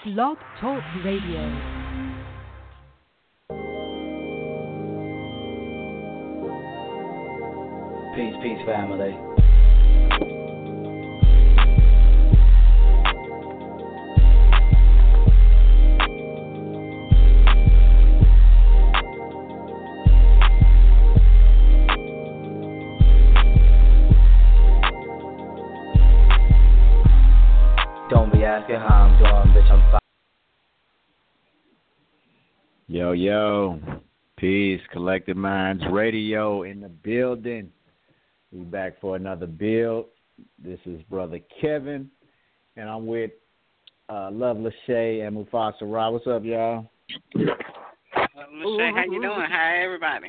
Blog Talk Radio. Peace, peace, family. Don't be asking how I'm doing, bitch, I'm fine. Yo, peace, Collective Minds Radio in the building. We back for another build. This is Brother Kevin, and I'm with Love Lachey and Mufasa Ra. What's up, y'all? Lachey, how you doing? Hi, everybody.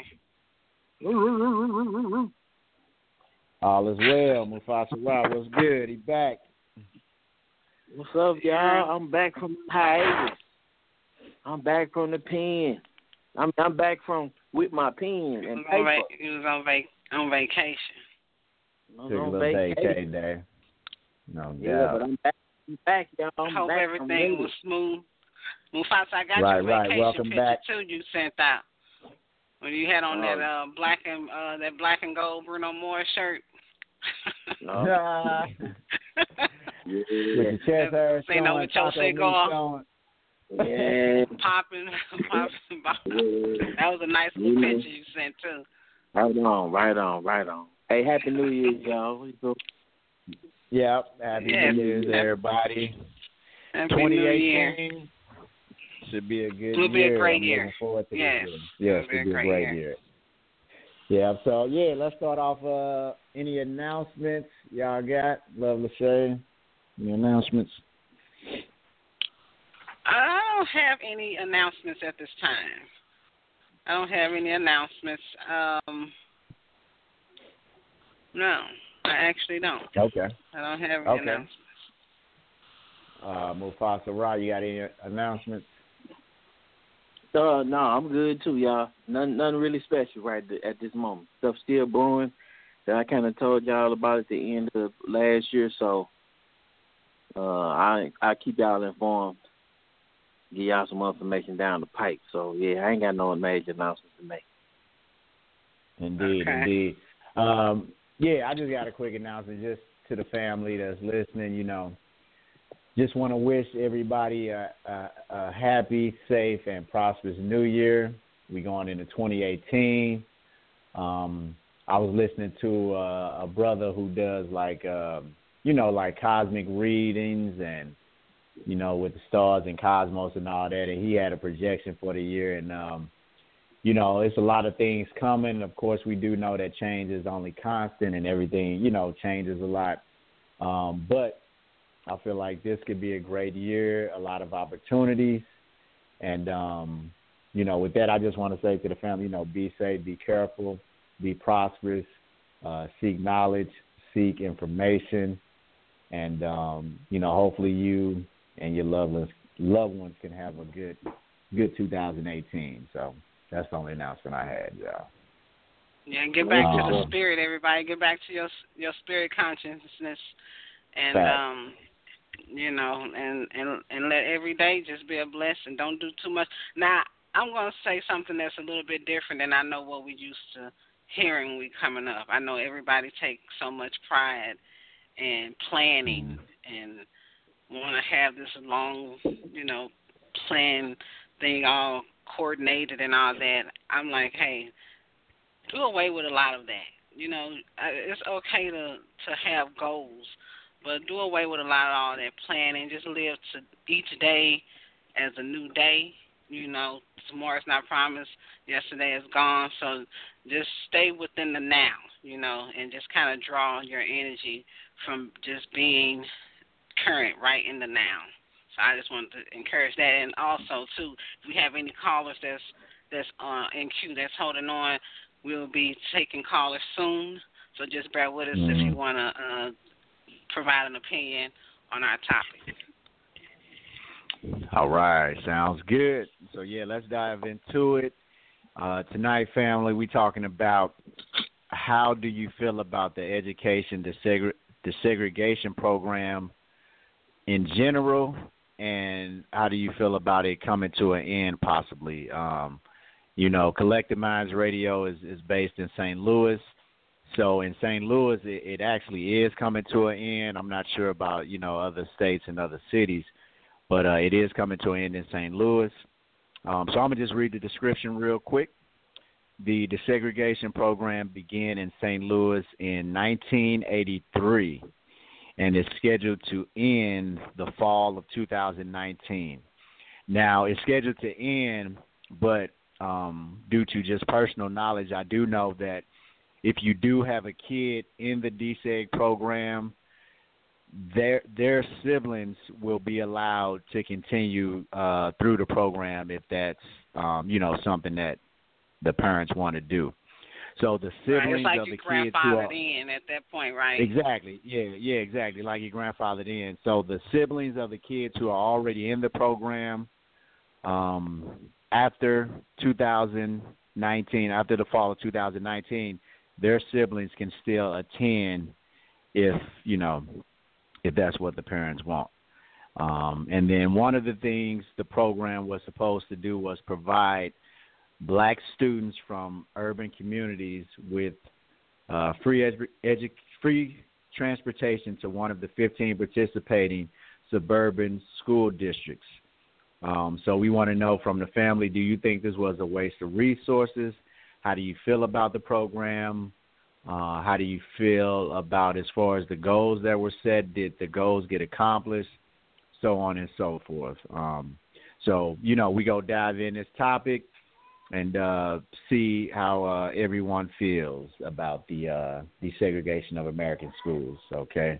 All is well. Mufasa Ra, what's good? He back. What's up, y'all? I'm back from hiatus. I'm back from the pen. I'm back from with my pen and paper. He was on vacation. Took a little vacay day. No doubt. Yeah, but I'm back, y'all. I hope everything was smooth. Mufasa, I got your vacation Welcome picture back. too. You sent out when you had on that black and gold Bruno Mars shirt. Yeah. With the chest hair showing, with your cigar. Yeah. Popping. That was a nice little picture you sent too. Right on. Hey, Happy New Year, y'all. Yep, Happy New Year's, everybody. Happy New Year. 2018 should be a good year. It'll be a great year. Looking forward to yes. this year. Yes, it'll be a great year. Yeah, so, let's start off any announcements y'all got. Love Lachey. Any announcements? I don't have any announcements at this time. I don't have any announcements. No, I actually don't. Okay. I don't have any announcements. Mufasa Ra, you got any announcements? No, I'm good too, y'all. Nothing really special at this moment. Stuff still brewing that I kind of told y'all about at the end of last year, so I keep y'all informed. Give y'all some information down the pipe. So, I ain't got no major announcements to make. Indeed. I just got a quick announcement just to the family that's listening, Just want to wish everybody a happy, safe, and prosperous new year. We're going into 2018. I was listening to a brother who does like cosmic readings and, with the stars and cosmos and all that. And he had a projection for the year. And, it's a lot of things coming. Of course, we do know that change is only constant and everything, changes a lot. But I feel like this could be a great year, a lot of opportunities. And, with that, I just want to say to the family, be safe, be careful, be prosperous, seek knowledge, seek information. And, hopefully you and your loved ones can have a good 2018. So that's the only announcement I had, y'all. Yeah, get back to the spirit, everybody. Get back to your spirit consciousness, and and let every day just be a blessing. Don't do too much. Now, I'm going to say something that's a little bit different than I know what we used to hearing when we coming up. I know everybody takes so much pride in planning and want to have this long, plan thing all coordinated and all that. I'm like, hey, do away with a lot of that. It's okay to have goals, but do away with a lot of all that planning. Just live to each day as a new day. Tomorrow's not promised. Yesterday is gone. So just stay within the now, and just kind of draw your energy from just being current right in the now. So I just wanted to encourage that. And also, too, if we have any callers that's in queue that's holding on, we'll be taking callers soon. So just bear with us if you want to provide an opinion on our topic. All right. Sounds good. So, let's dive into it. Tonight, family, we're talking about how do you feel about the education, the segregation program in general, and how do you feel about it coming to an end possibly? Collective Minds Radio is based in St. Louis. So in St. Louis, it actually is coming to an end. I'm not sure about, other states and other cities, but it is coming to an end in St. Louis. So I'm going to just read the description real quick. The desegregation program began in St. Louis in 1983 and is scheduled to end the fall of 2019. Now, it's scheduled to end, but due to just personal knowledge, I do know that if you do have a kid in the DSEG program, their siblings will be allowed to continue through the program if that's, something that the parents want to do. So the siblings right, of the kids who are grandfathered in at that point, right? Exactly. Yeah, exactly. Like you grandfathered in. So the siblings of the kids who are already in the program after 2019, after the fall of 2019, their siblings can still attend if that's what the parents want. And then one of the things the program was supposed to do was provide black students from urban communities with free transportation to one of the 15 participating suburban school districts. So we want to know from the family, do you think this was a waste of resources? How do you feel about the program? How do you feel about as far as the goals that were set? Did the goals get accomplished? So on and so forth. We go dive in this topic and see how everyone feels about the desegregation of American schools, okay?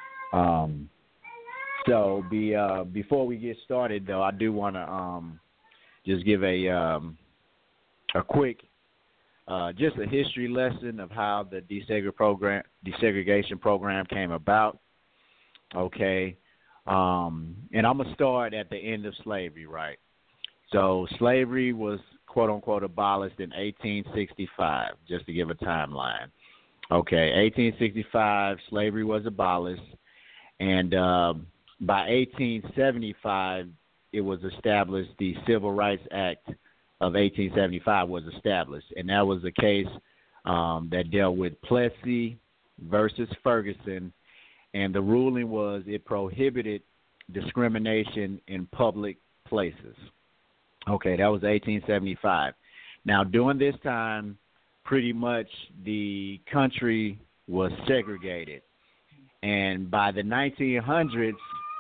Before we get started, though, I do want to just give a quick just a history lesson of how the desegregation program came about, okay? And I'm going to start at the end of slavery, right? So slavery was, quote-unquote, abolished in 1865, just to give a timeline. Okay, 1865, slavery was abolished, and by 1875, it was established, the Civil Rights Act of 1875 was established, and that was a case that dealt with Plessy versus Ferguson, and the ruling was it prohibited discrimination in public places. Okay, that was 1875. Now, during this time, pretty much the country was segregated, and by the 1900s,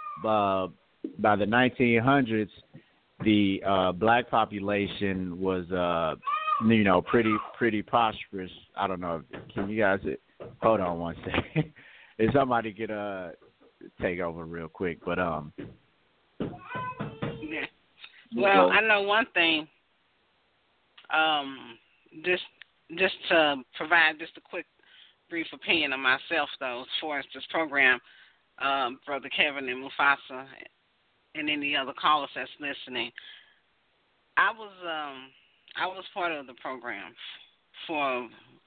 the black population was, pretty prosperous. I don't know. Can you guys hold on one second? If somebody could take over real quick, but Yeah. Well, I know one thing. Just to provide just a quick, brief opinion of myself, though, as far as this program, Brother Kevin and Mufasa, and any other callers that's listening. I was part of the program for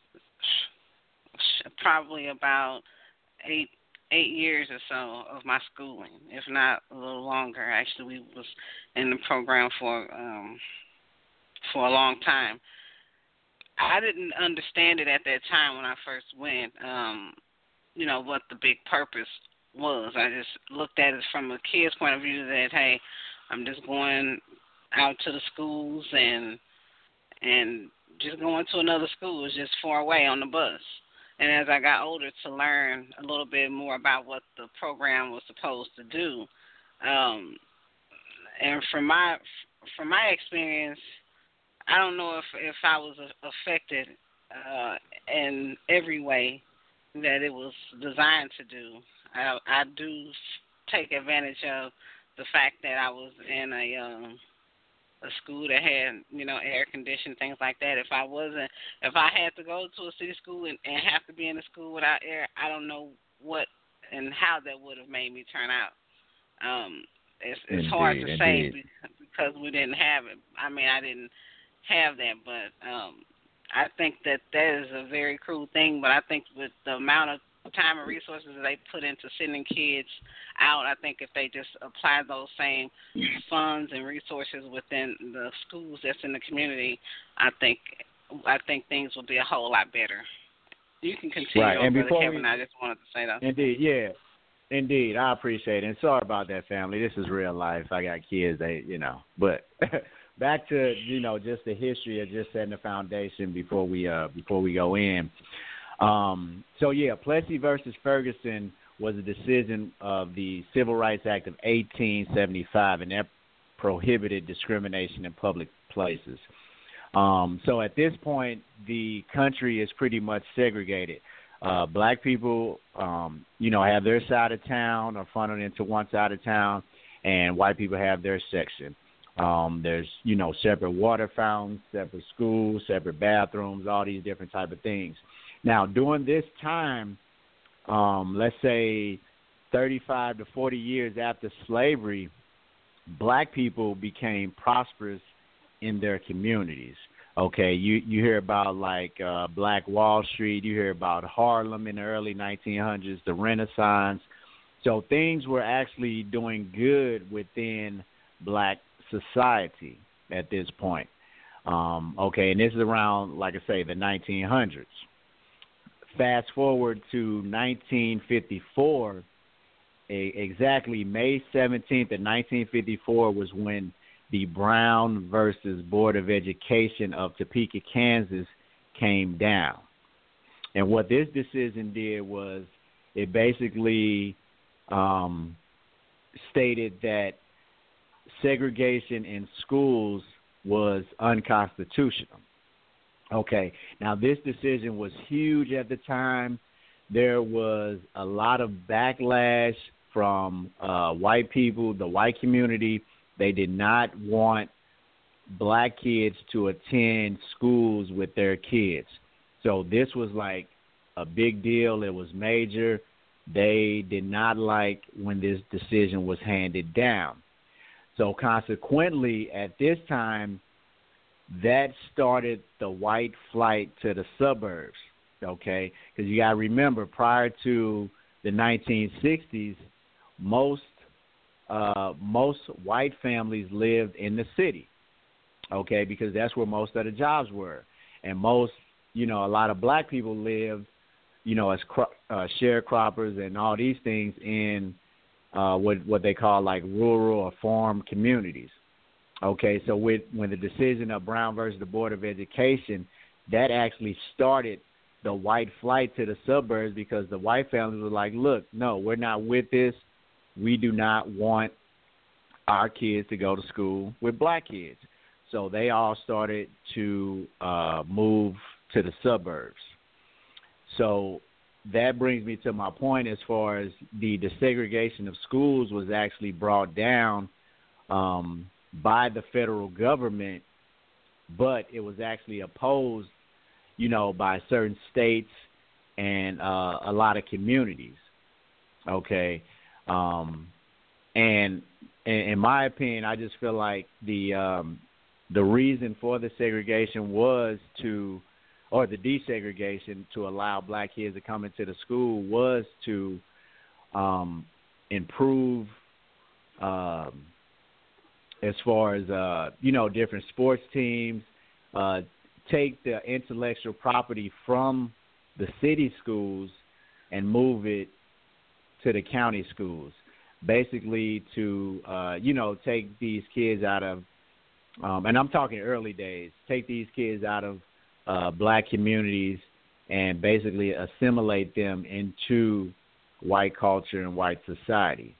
probably about eight years or so of my schooling, if not a little longer. Actually, we was in the program for a long time. I didn't understand it at that time when I first went, what the big purpose was. I just looked at it from a kid's point of view that, hey, I'm just going out to the schools and just going to another school. It's just far away on the bus. And as I got older to learn a little bit more about what the program was supposed to do, and from my experience, I don't know if I was affected in every way that it was designed to do. I do take advantage of the fact that I was in a school that had, air conditioning, things like that. If I had to go to a city school and have to be in a school without air, I don't know what and how that would have made me turn out. It's hard to say because we didn't have it. I mean, I didn't have that, but I think that is a very cruel thing. But I think with the amount of time and resources that they put into sending kids out, I think if they just apply those same funds and resources within the schools that's in the community, I think things will be a whole lot better. You can continue Right. on, And Brother before Kevin. I just wanted to say that. Indeed, yeah. Indeed, I appreciate it. And sorry about that, family. This is real life. I got kids, but back to, just the history of just setting the foundation before we go in. Plessy versus Ferguson was a decision of the Civil Rights Act of 1875, and that prohibited discrimination in public places. So at this point, the country is pretty much segregated. Black people, have their side of town or funneled into one side of town, and white people have their section. There's, separate water fountains, separate schools, separate bathrooms, all these different type of things. Now, during this time, let's say 35 to 40 years after slavery, black people became prosperous in their communities. Okay, you hear about Black Wall Street, you hear about Harlem in the early 1900s, the Renaissance. So things were actually doing good within black society at this point. And this is around, like I say, the 1900s. Fast forward to 1954, exactly May 17th of 1954 was when the Brown versus Board of Education of Topeka, Kansas came down. And what this decision did was it basically stated that segregation in schools was unconstitutional. Okay, now this decision was huge at the time. There was a lot of backlash from white people, the white community. They did not want black kids to attend schools with their kids. So this was like a big deal. It was major. They did not like when this decision was handed down. So consequently, at this time, that started the white flight to the suburbs, okay? Because you got to remember, prior to the 1960s, most white families lived in the city, okay, because that's where most of the jobs were. And most, a lot of black people lived, as sharecroppers and all these things in what they call like rural or farm communities. Okay, so when the decision of Brown versus the Board of Education, that actually started the white flight to the suburbs because the white families were like, look, no, we're not with this. We do not want our kids to go to school with black kids. So they all started to move to the suburbs. So that brings me to my point as far as the desegregation of schools was actually brought down by the federal government, but it was actually opposed, by certain states and a lot of communities. Okay. And in my opinion, I just feel like the reason for the segregation was or the desegregation to allow black kids to come into the school was to improve as far as, different sports teams, take the intellectual property from the city schools and move it to the county schools, basically to, take these kids out of, and I'm talking early days, take these kids out of black communities and basically assimilate them into white culture and white society.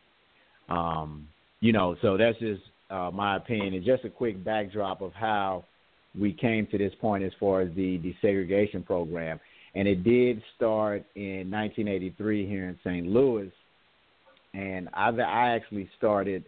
So that's just my opinion, and just a quick backdrop of how we came to this point as far as the desegregation program. And it did start in 1983 here in St. Louis, and I actually started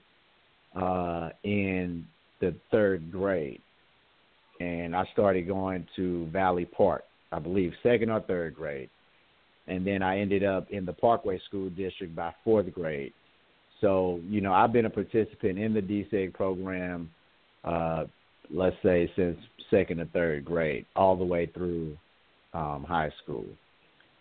in the third grade, and I started going to Valley Park, I believe, second or third grade, and then I ended up in the Parkway School District by fourth grade. So, I've been a participant in the DSEG program, let's say, since second or third grade, all the way through high school.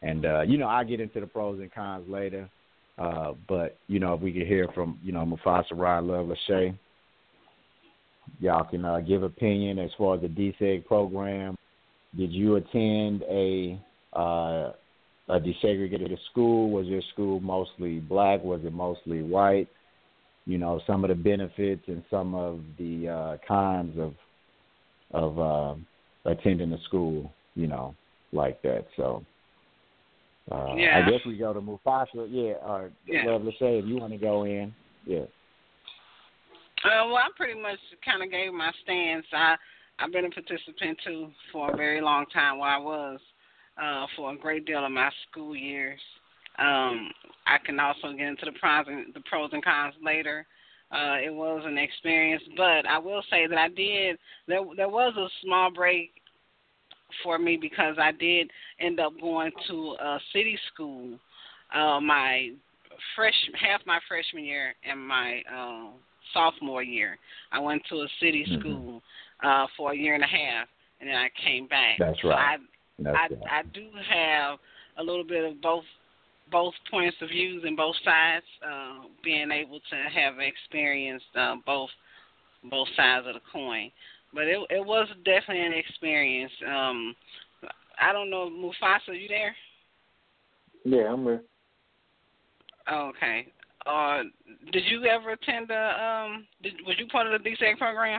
And I'll get into the pros and cons later. But if we could hear from Mufasa, Rod, Love, Lachey, y'all can give opinion as far as the DSEG program. Did you attend a desegregated school? Was your school mostly black? Was it mostly white? Some of the benefits and some of the cons of attending a school, like that. So I guess we go to Mufasa. Love Lachey, if you want to go in. Yeah. Well, I pretty much kind of gave my stance. I've been a participant, too, for a very long time where I was for a great deal of my school years. I can also get into the pros and cons later. It was an experience, but I will say that there was a small break for me because I did end up going to a city school half my freshman year and my sophomore year. I went to a city school for a year and a half, and then I came back. That's right. So I do have a little bit of both points of views and both sides, being able to have experienced both sides of the coin. But it was definitely an experience. I don't know, Mufasa, you there? Yeah, I'm here. Okay. Did you ever attend was you part of the DSEG program?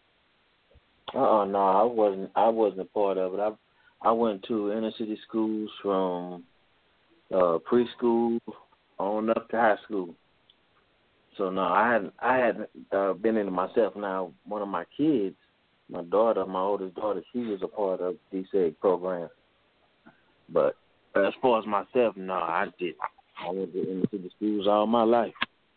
No, I wasn't a part of it. I went to inner city schools from preschool on up to high school. So no, I hadn't been in it myself. Now, one of my kids, my oldest daughter, she was a part of the DSEG program. But as far as myself, no, I didn't. I went to inner city schools all my life.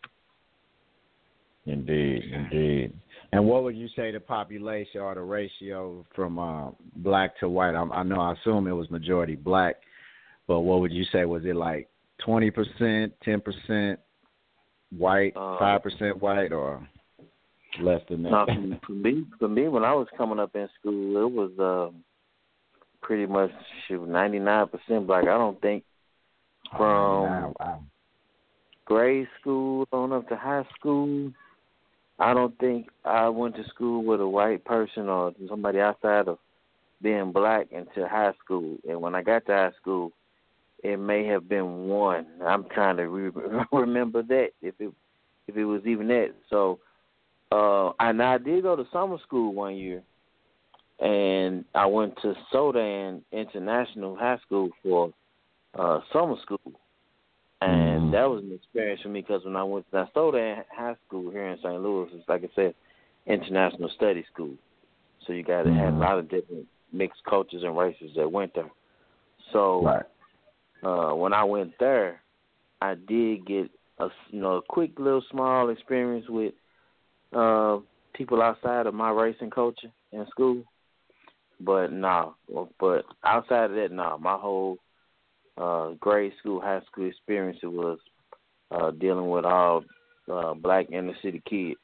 Indeed. And what would you say the population or the ratio from black to white? I assume it was majority black, but what would you say? Was it like 20%, 10% white, 5% white, or less than that? No, for me, when I was coming up in school, it was pretty much 99% black. I don't think from grade school on up to high school, I don't think I went to school with a white person or somebody outside of being black until high school. And when I got to high school, it may have been one. I'm trying to remember that, if it was even that. So, and I did go to summer school one year, and I went to Sodan International High School for summer school. And that was an experience for me because when I went to Sodan High School here in St. Louis, it's like I said, international study school. So you got to have a lot of different mixed cultures and races that went there. So when I went there, I did get a quick little small experience with people outside of my race and culture in school. But outside of that, my whole grade school, high school experience, it was dealing with all black inner city kids.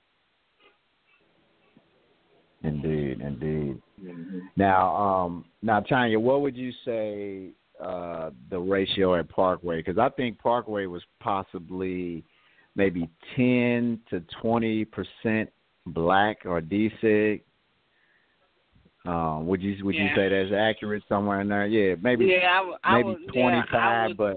Indeed. Mm-hmm. Now, Tanya, what would you say the ratio at Parkway? Because I think Parkway was possibly maybe 10 to 20% black or DSEG. Would you say that's accurate somewhere in there? Yeah, maybe I would, 25, but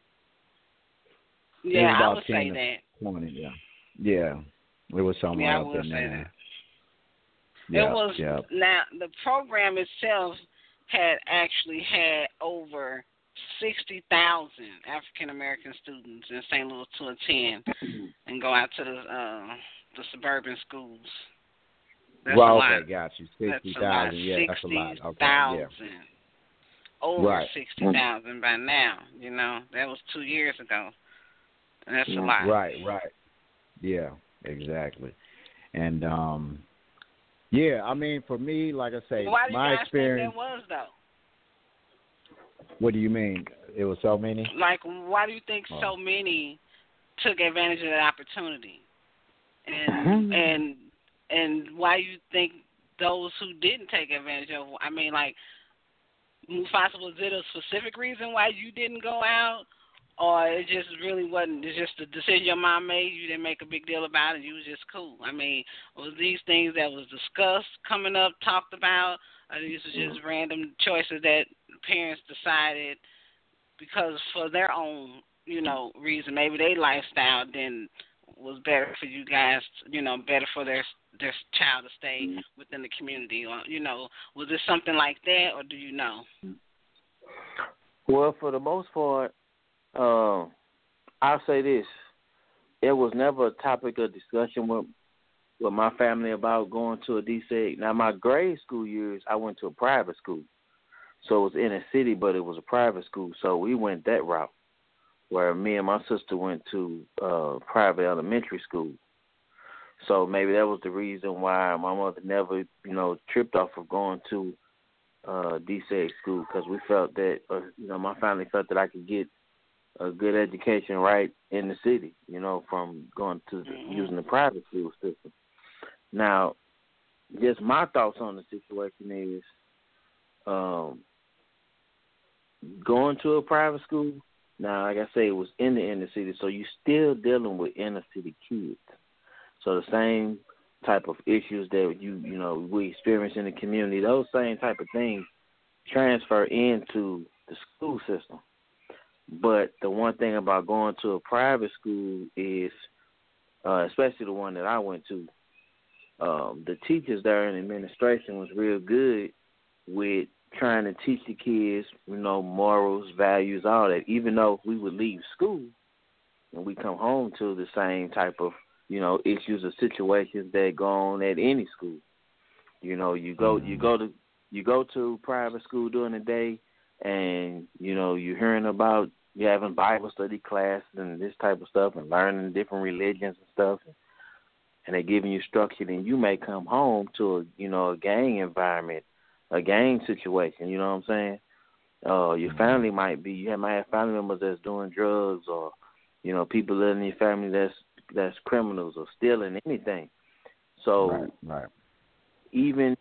I would say that 20. Yeah, it was somewhere up in there. It was now the program itself had actually had over 60,000 African American students in St. Louis to attend and go out to the suburban schools. That's a lot. Okay, got you. 60,000, yeah, that's a lot. Okay, Over 60,000 by now, That was 2 years ago. And that's a lot. Right. Yeah, exactly. And, I mean, for me, like I say, why do my you guys experience. think that was, though? What do you mean? It was so many? Like, why do you think so many took advantage of that opportunity? And why you think those who didn't take advantage of, I mean, like, Mufasa, was it a specific reason why you didn't go out? Or it just really wasn't, it's just a decision your mom made, you didn't make a big deal about it, you was just cool? I mean, was these things that was discussed, coming up, talked about, or these were just random choices that parents decided because for their own, reason, maybe their lifestyle then was better for you guys, better for their child to stay within the community, or, was it something like that, or do you know? Well, for the most part, I'll say this. It was never a topic of discussion with my family about going to a DSEG. Now, my grade school years, I went to a private school. So it was in a city, but it was a private school. So we went that route, where me and my sister went to private elementary school. So maybe that was the reason why my mother never, tripped off of going to DSEG school, because we felt that, my family felt that I could get a good education right in the city, from going to using the private school system. Now, just my thoughts on the situation is going to a private school. Now, like I say, it was in the inner city, so you're still dealing with inner city kids. So the same type of issues that we experience in the community, those same type of things transfer into the school system. But the one thing about going to a private school is, especially the one that I went to, the teachers there in administration was real good with trying to teach the kids, morals, values, all that. Even though we would leave school and we come home to the same type of, issues or situations that go on at any school. You go to private school during the day, and you're hearing about you having Bible study classes and this type of stuff, and learning different religions and stuff, and they're giving you structure. And you may come home to a gang environment, a gang situation. You know what I'm saying? Your family might have family members that's doing drugs, or people in your family that's criminals or stealing anything. So right. even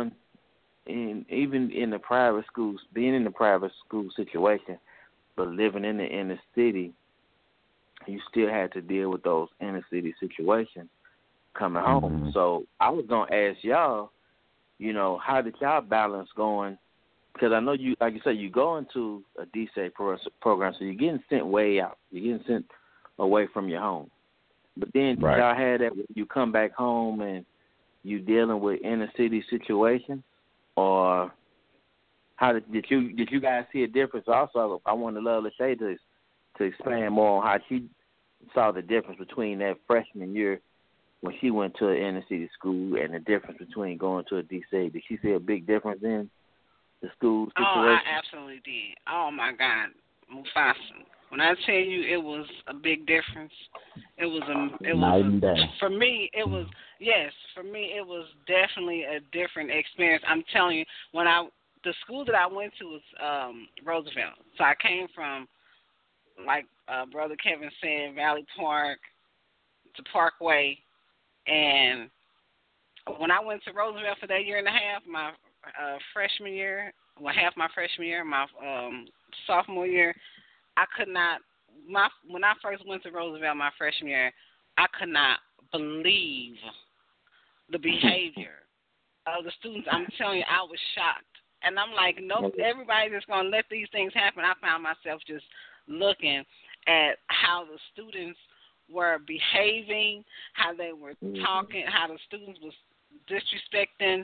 in the private schools, being in the private school situation, but living in the inner city, you still had to deal with those inner city situations coming home. So I was gonna ask y'all, how did y'all balance going? Because I know you, like you said, you go into a DSEG program, so you're getting sent way out. You're getting sent away from your home. But then y'all had that when you come back home and you dealing with inner city situations, or how did you guys see a difference? Also, I wanted Love Lachey to expand more on how she saw the difference between that freshman year when she went to an inner city school and the difference between going to a DSEG. Did she see a big difference in the school situation? Oh, I absolutely did. Oh my God, Mufasa. When I tell you it was a big difference, it was night and day. For me it was definitely a different experience. I'm telling you, the school that I went to was Roosevelt. So I came from, like Brother Kevin said, Valley Park to Parkway, and when I went to Roosevelt for that year and a half, my freshman year, half my freshman year, my sophomore year, I could not. When I first went to Roosevelt my freshman year, I could not believe the behavior of the students. I'm telling you, I was shocked, and I'm like, nope, everybody's just gonna let these things happen. I found myself just looking at how the students were behaving, how they were talking, how the students was disrespecting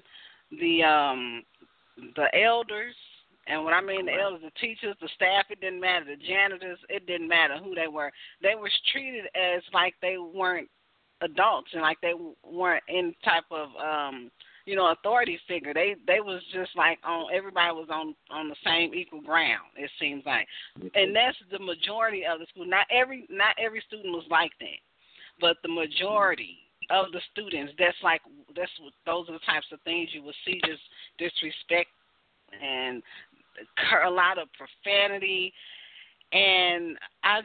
the elders. And when I mean the elders, the teachers, the staff, it didn't matter. The janitors, it didn't matter who they were. They were treated as like they weren't adults and like they weren't any type of, authority figure. They was just like everybody was on the same equal ground, it seems like. And that's the majority of the school. Not every student was like that, but the majority of the students, those are the types of things you will see, just disrespect and a lot of profanity, and I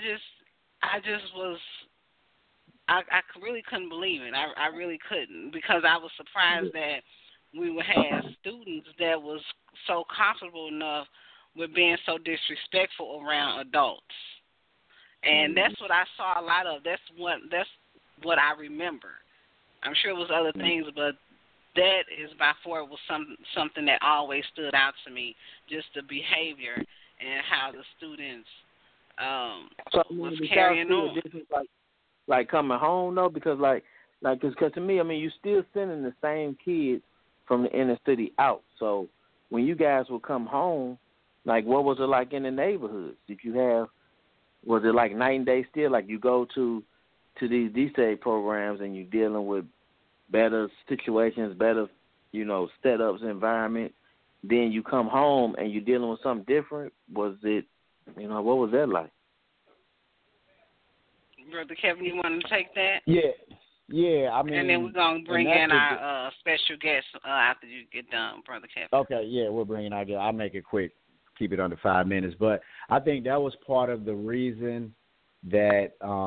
really couldn't believe it. I really couldn't, because I was surprised that we would have students that was so comfortable enough with being so disrespectful around adults. And that's what I saw a lot of. That's what I remember. I'm sure it was other things, but that is by far was something that always stood out to me, just the behavior and how the students was carrying on. Like coming home though, because because to me, I mean, you still sending the same kids from the inner city out. So when you guys would come home, like what was it like in the neighborhoods? Was it like night and day still? Like you go to these DSA programs and you're dealing with better situations, better, setups, environment. Then you come home and you're dealing with something different. Was it, what was that like? Brother Kevin, you want to take that? Yeah. I mean, and then we're going to bring in our special guest after you get done, Brother Kevin. Okay, yeah, we'll bring in our guest. I'll make it quick, keep it under 5 minutes. But I think that was part of the reason that,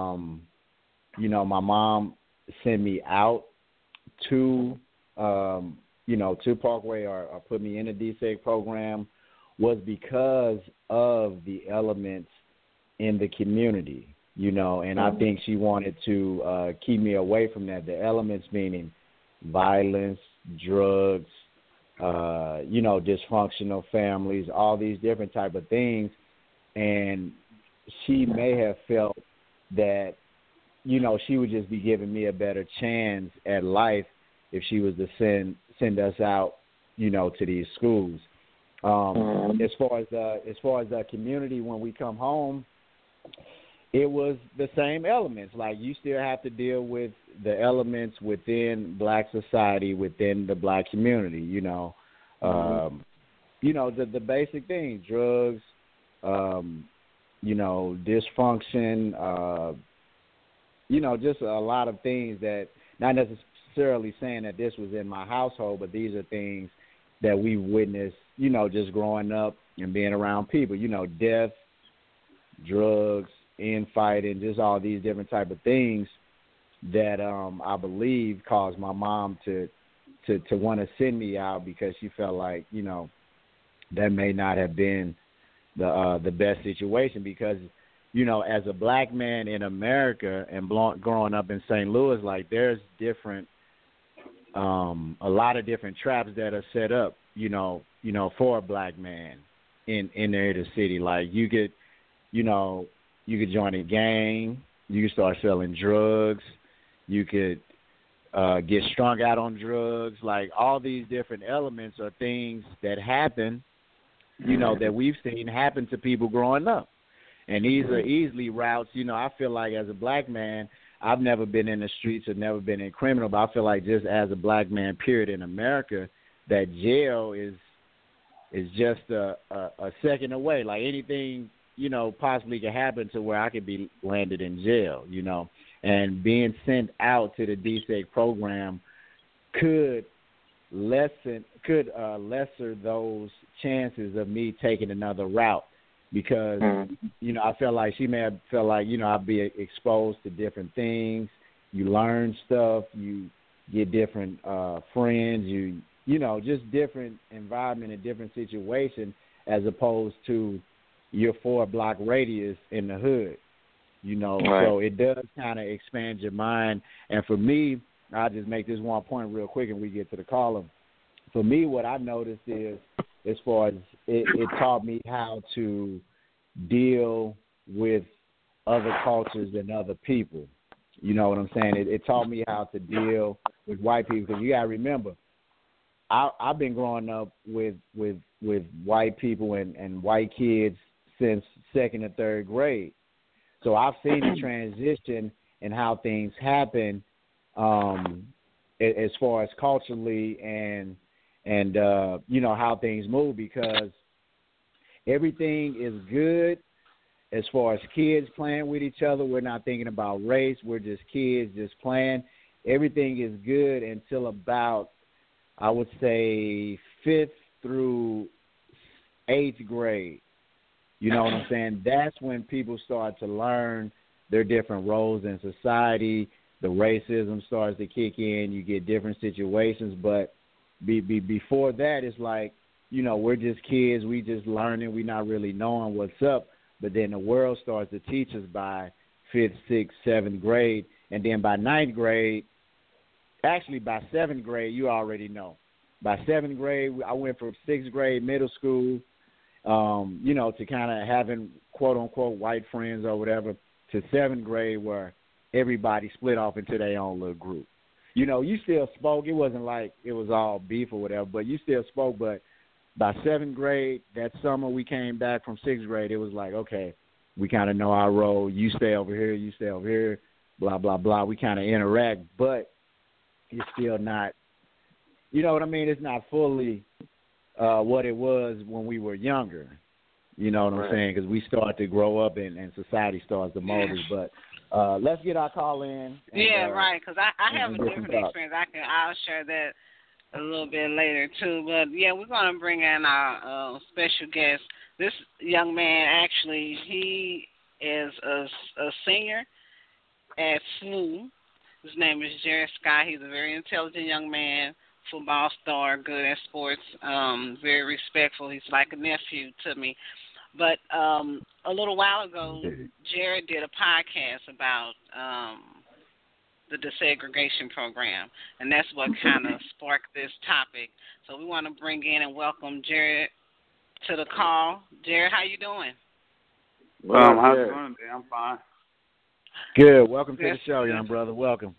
my mom sent me out to, to Parkway or put me in a DSEG program was because of the elements in the community. And I think she wanted to keep me away from that. The elements meaning violence, drugs, dysfunctional families, all these different type of things. And she may have felt that, she would just be giving me a better chance at life if she was to send us out, to these schools. As far as the community, when we come home, it was the same elements. Like you still have to deal with the elements within black society, within the black community. The basic things: drugs, dysfunction. Just a lot of things that not necessarily saying that this was in my household, but these are things that we witnessed. Just growing up and being around people. Death, drugs, infighting, just all these different type of things that I believe caused my mom to want to send me out because she felt like that may not have been the best situation because as a black man in America and growing up in St. Louis, like there's different a lot of different traps that are set up for a black man in the inner city. Like you could join a gang. You could start selling drugs. You could get strung out on drugs. Like all these different elements are things that happen, that we've seen happen to people growing up. And these are easily routes. I feel like as a black man, I've never been in the streets or never been in criminal, but I feel like just as a black man, period, in America, that jail is just a second away. Like anything possibly could happen to where I could be landed in jail, and being sent out to the DSEG program could lesser those chances of me taking another route because, I felt like she may have felt like, I'd be exposed to different things. You learn stuff, you get different friends, just different environment and different situation as opposed to your 4-block radius in the hood, Right. So it does kind of expand your mind. And for me, I'll just make this one point real quick and we get to the column. For me, what I noticed is as far as it taught me how to deal with other cultures and other people. You know what I'm saying? It taught me how to deal with white people because you got to remember, I've been growing up with white people and white kids since 2nd and 3rd grade. So I've seen the transition and how things happen as far as culturally and how things move because everything is good as far as kids playing with each other. We're not thinking about race. We're just kids just playing. Everything is good until about, I would say, 5th through 8th grade. You know what I'm saying? That's when people start to learn their different roles in society. The racism starts to kick in. You get different situations. But before that, it's like we're just kids. We just learning. We not really knowing what's up. But then the world starts to teach us by 5th, 6th, 7th grade. And then by 9th grade, actually by 7th grade, you already know. By 7th grade, I went from 6th grade, middle school, to kind of having quote-unquote white friends or whatever, to 7th grade where everybody split off into their own little group. You still spoke. It wasn't like it was all beef or whatever, but you still spoke. But by 7th grade, that summer we came back from 6th grade, it was like, okay, we kind of know our role. You stay over here, you stay over here, blah, blah, blah. We kind of interact, but it's still not, you know what I mean? It's not fully what it was when we were younger. You know what I'm saying? Because we start to grow up and society starts to mold us. But let's get our call in. And, right, because I have a different experience. I'll share that a little bit later, too. But, yeah, we're going to bring in our special guest. This young man, actually, he is a senior at SLU. His name is Jared Scott. He's a very intelligent young man, football star, good at sports, very respectful. He's like a nephew to me. But a little while ago, Jared did a podcast about the desegregation program, and that's what kind of sparked this topic. So we want to bring in and welcome Jared to the call. Jared, how you doing? How's it going today? I'm fine. Good. Welcome to the show, young brother. Welcome.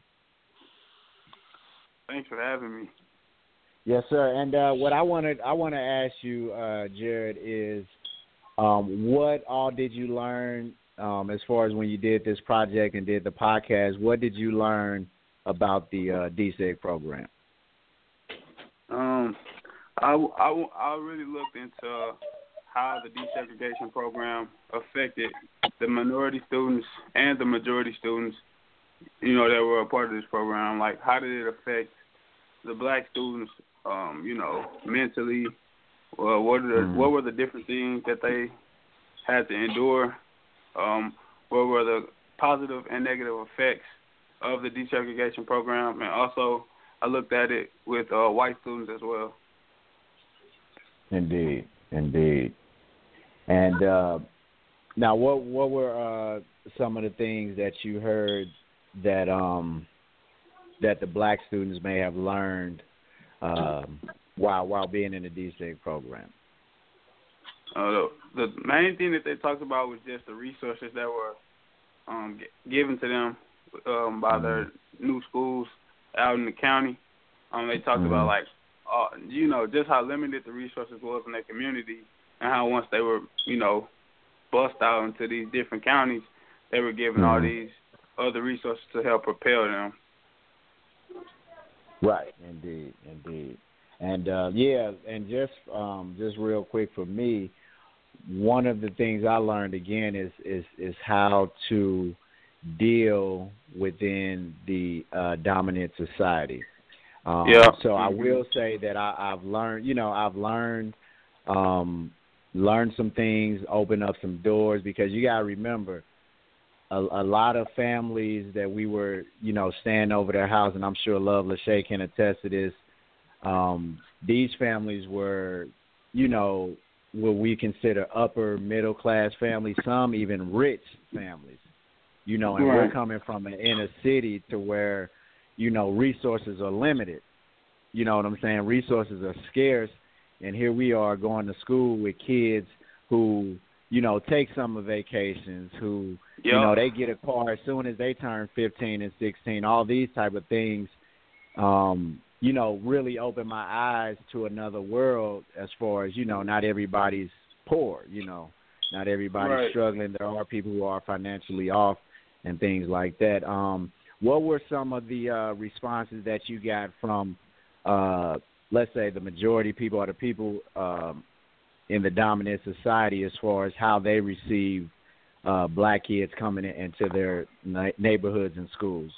Thanks for having me. Yes, sir. And what I want to ask you, Jared, is what all did you learn as far as when you did this project and did the podcast? What did you learn about the DSEG program? I really looked into how the desegregation program affected the minority students and the majority students, that were a part of this program. Like, how did it affect the black students, mentally? What were the different things that they had to endure? What were the positive and negative effects of the desegregation program? And also, I looked at it with white students as well. Indeed. And now, what were some of the things that you heard that that the black students may have learned while being in the DSEG program? The main thing that they talked about was just the resources that were given to them by their new schools out in the county. They talked about, just how limited the resources was in their community, and how once they were, bust out into these different counties, they were given all these other resources to help propel them. Right, indeed. And and just real quick for me, one of the things I learned again is how to deal within the dominant society. So I will say that I've learned, learned some things, opened up some doors, because you got to remember, a lot of families that we were, staying over their house, and I'm sure Love Lachey can attest to this, these families were, what we consider upper middle class families, some even rich families, and we're coming from an inner city to where, resources are limited. You know what I'm saying? Resources are scarce, and here we are going to school with kids who, take summer vacations, who, they get a car as soon as they turn 15 and 16, all these type of things, really opened my eyes to another world as far as, not everybody's poor, not everybody's struggling. There are people who are financially off and things like that. What were some of the responses that you got from, let's say, the majority people or the people in the dominant society as far as how they receive black kids coming into their neighborhoods and schools?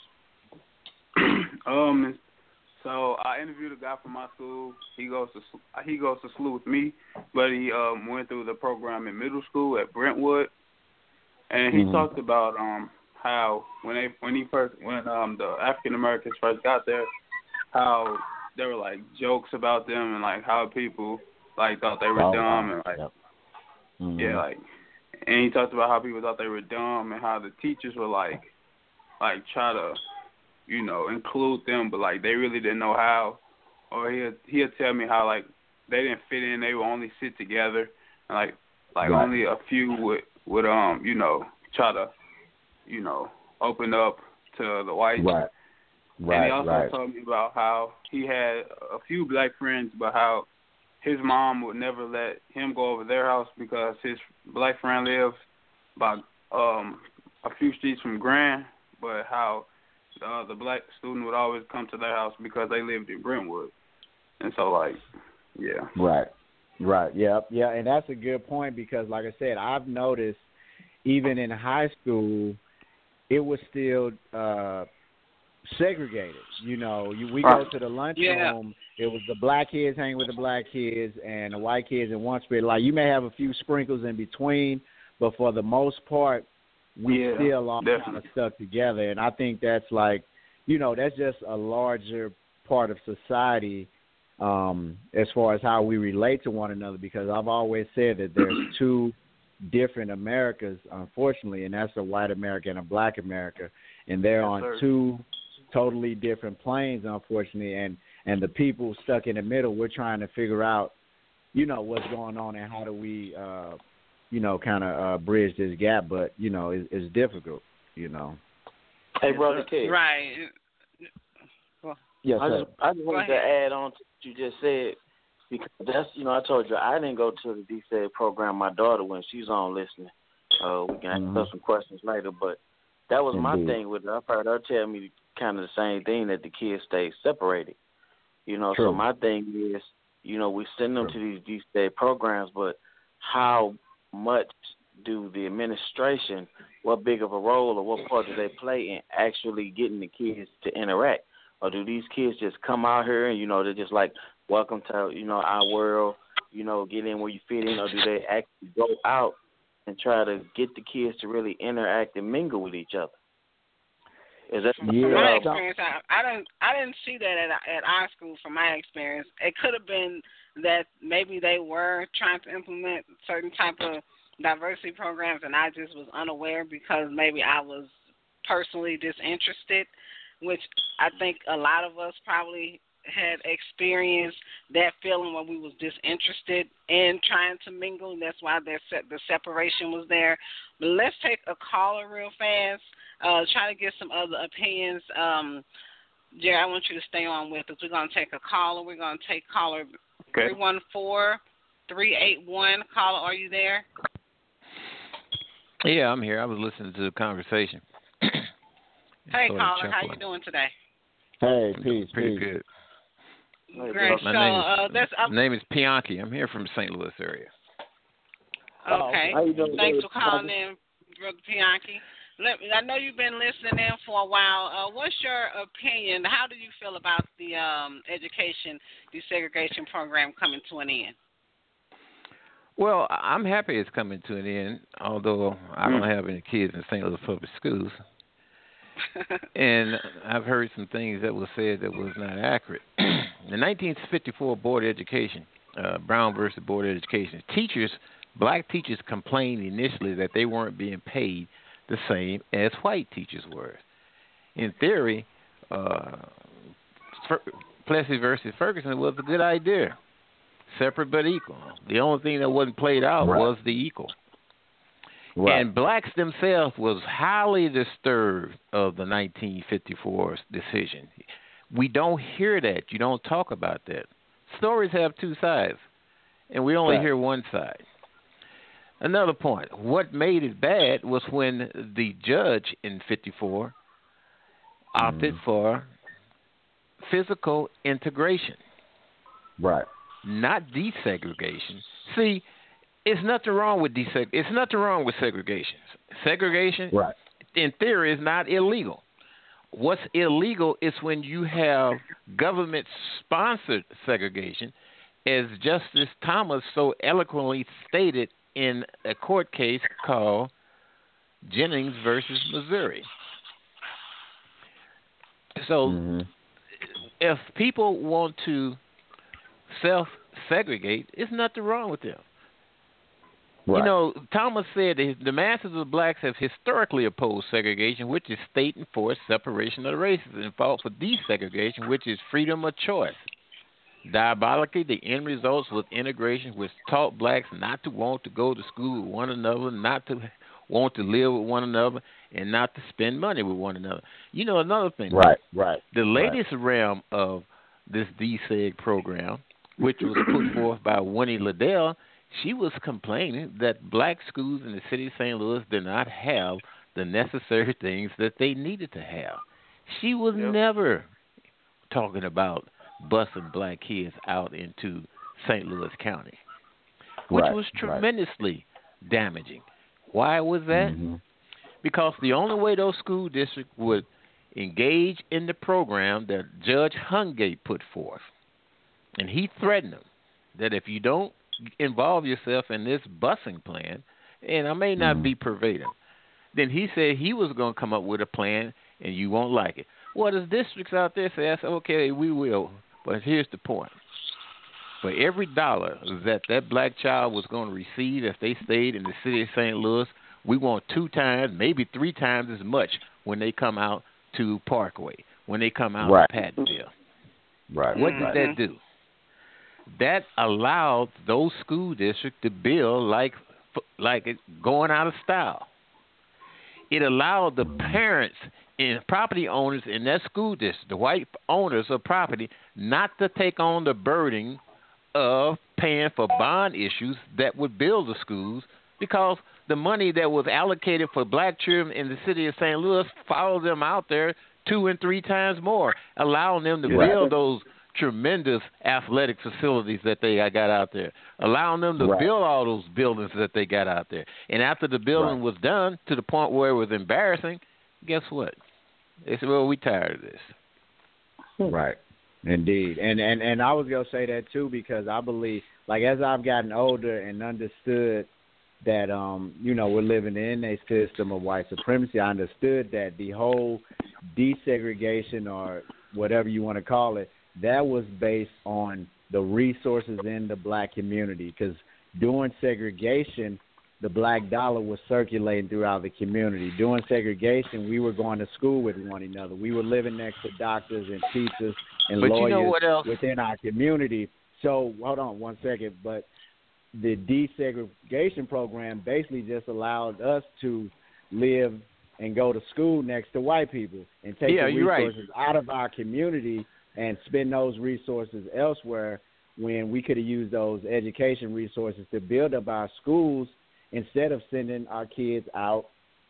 So I interviewed a guy from my school. He goes to SLU with me, but he went through the program in middle school at Brentwood, and he talked about how when the African Americans first got there, how there were like jokes about them and like how people like thought they were dumb and like yeah, like, and he talked about how people thought they were dumb and how the teachers were like try to, you know, include them, but like they really didn't know how. Or he'll tell me how like they didn't fit in, they would only sit together, and like only a few would you know, try to, you know, open up to the whites. Right. And he also told me about how he had a few black friends, but how his mom would never let him go over their house because his black friend lives about a few streets from Grand, but how the black student would always come to their house because they lived in Brentwood. And so, like, yeah. Right, yeah, and that's a good point because, like I said, I've noticed even in high school, it was still segregated. You know, we go to the lunchroom. It was the black kids hanging with the black kids and the white kids in one spot. Like, you may have a few sprinkles in between, but for the most part, we still all kind of stuck together. And I think that's like, you know, that's just a larger part of society as far as how we relate to one another, because I've always said that there's two different Americas, unfortunately, and that's a white America and a black America, and they're on two totally different planes, unfortunately, and the people stuck in the middle, we're trying to figure out, you know, what's going on and how do we, you know, kind of bridge this gap, but, you know, it's difficult, you know. Hey, Brother K. Right. Yes, I just wanted to add on to what you just said, because that's, you know, I told you I didn't go to the DSEG program. My daughter, when she's on listening, we can ask her some questions later, but that was my thing with her. I've heard her tell me kind of the same thing, that the kids stay separated. You know, so my thing is, you know, we send them to these DSEG programs, but how much do the administration, what big of a role or what part do they play in actually getting the kids to interact? Or do these kids just come out here and, you know, they're just like, welcome to, you know, our world, you know, get in where you fit in, or do they actually go out and try to get the kids to really interact and mingle with each other? Is that from my experience? I didn't see that at our school. From my experience, it could have been that maybe they were trying to implement certain type of diversity programs, and I just was unaware because maybe I was personally disinterested, which I think a lot of us probably had experienced that feeling when we was disinterested in trying to mingle. That's why the separation was there. But let's take a caller real fast. Try to get some other opinions. Jerry, I want you to stay on with us. We're going to take a caller. We're going to take caller 314-381. Caller, are you there? Yeah, I'm here. I was listening to the conversation. Hey, caller, how you doing today? Hey, peace. Pretty good. Great. My name is Pianki. I'm here from the St. Louis area. Okay. How you doing, Thanks for calling in, Brother Pianki. I know you've been listening in for a while. What's your opinion? How do you feel about the education desegregation program coming to an end? Well, I'm happy it's coming to an end, although I don't have any kids in St. Louis public schools. And I've heard some things that were said that was not accurate. The 1954 Board of Education, Brown versus Board of Education, black teachers complained initially that they weren't being paid the same as white teachers were. In theory, Plessy versus Ferguson was a good idea, separate but equal. The only thing that wasn't played out was the equal. Right. And blacks themselves was highly disturbed of the 1954 decision. We don't hear that. You don't talk about that. Stories have two sides, and we only hear one side. Another point, what made it bad was when the judge in 54 opted for physical integration. Right. Not desegregation. See, it's nothing wrong with It's nothing wrong with segregation. Segregation, in theory, is not illegal. What's illegal is when you have government-sponsored segregation, as Justice Thomas so eloquently stated in a court case called Jennings versus Missouri. So if people want to segregate, there's nothing wrong with them. Right. You know, Thomas said that the masses of blacks have historically opposed segregation, which is state-enforced separation of the races, and fought for desegregation, which is freedom of choice. Diabolically, the end results was integration, which taught blacks not to want to go to school with one another, not to want to live with one another, and not to spend money with one another. You know, another thing. Right. The latest realm of this DSEG program, which was put forth by Winnie Liddell, she was complaining that black schools in the city of St. Louis did not have the necessary things that they needed to have. She was never talking about busing black kids out into St. Louis County, which was tremendously damaging. Why was that? Mm-hmm. Because the only way those school districts would engage in the program that Judge Hungate put forth, and he threatened them that if you don't involve yourself in this busing plan, and I may not be pervading, then he said he was going to come up with a plan and you won't like it. Well, there's districts out there say, okay, we will, but here's the point. For every dollar that black child was going to receive if they stayed in the city of St. Louis, we want 2 times, maybe 3 times as much when they come out to Parkway, when they come out to Pattonville. Right. What did that do? That allowed those school districts to build like it going out of style. It allowed the parents and property owners in that school district, the white owners of property, not to take on the burden of paying for bond issues that would build the schools, because the money that was allocated for black children in the city of St. Louis followed them out there 2 and 3 times more, allowing them to build those tremendous athletic facilities that they got out there, allowing them to build all those buildings that they got out there. And after the building was done to the point where it was embarrassing, guess what? They said, well, we tired of this. Right. Indeed. And I was going to say that, too, because I believe, like, as I've gotten older and understood that, we're living in a system of white supremacy, I understood that the whole desegregation, or whatever you want to call it, that was based on the resources in the black community, because during segregation, the black dollar was circulating throughout the community. During segregation, we were going to school with one another. We were living next to doctors and teachers and lawyers within our community. So, hold on one second, but the desegregation program basically just allowed us to live and go to school next to white people and take the resources out of our community and spend those resources elsewhere, when we could have used those education resources to build up our schools instead of sending our kids out,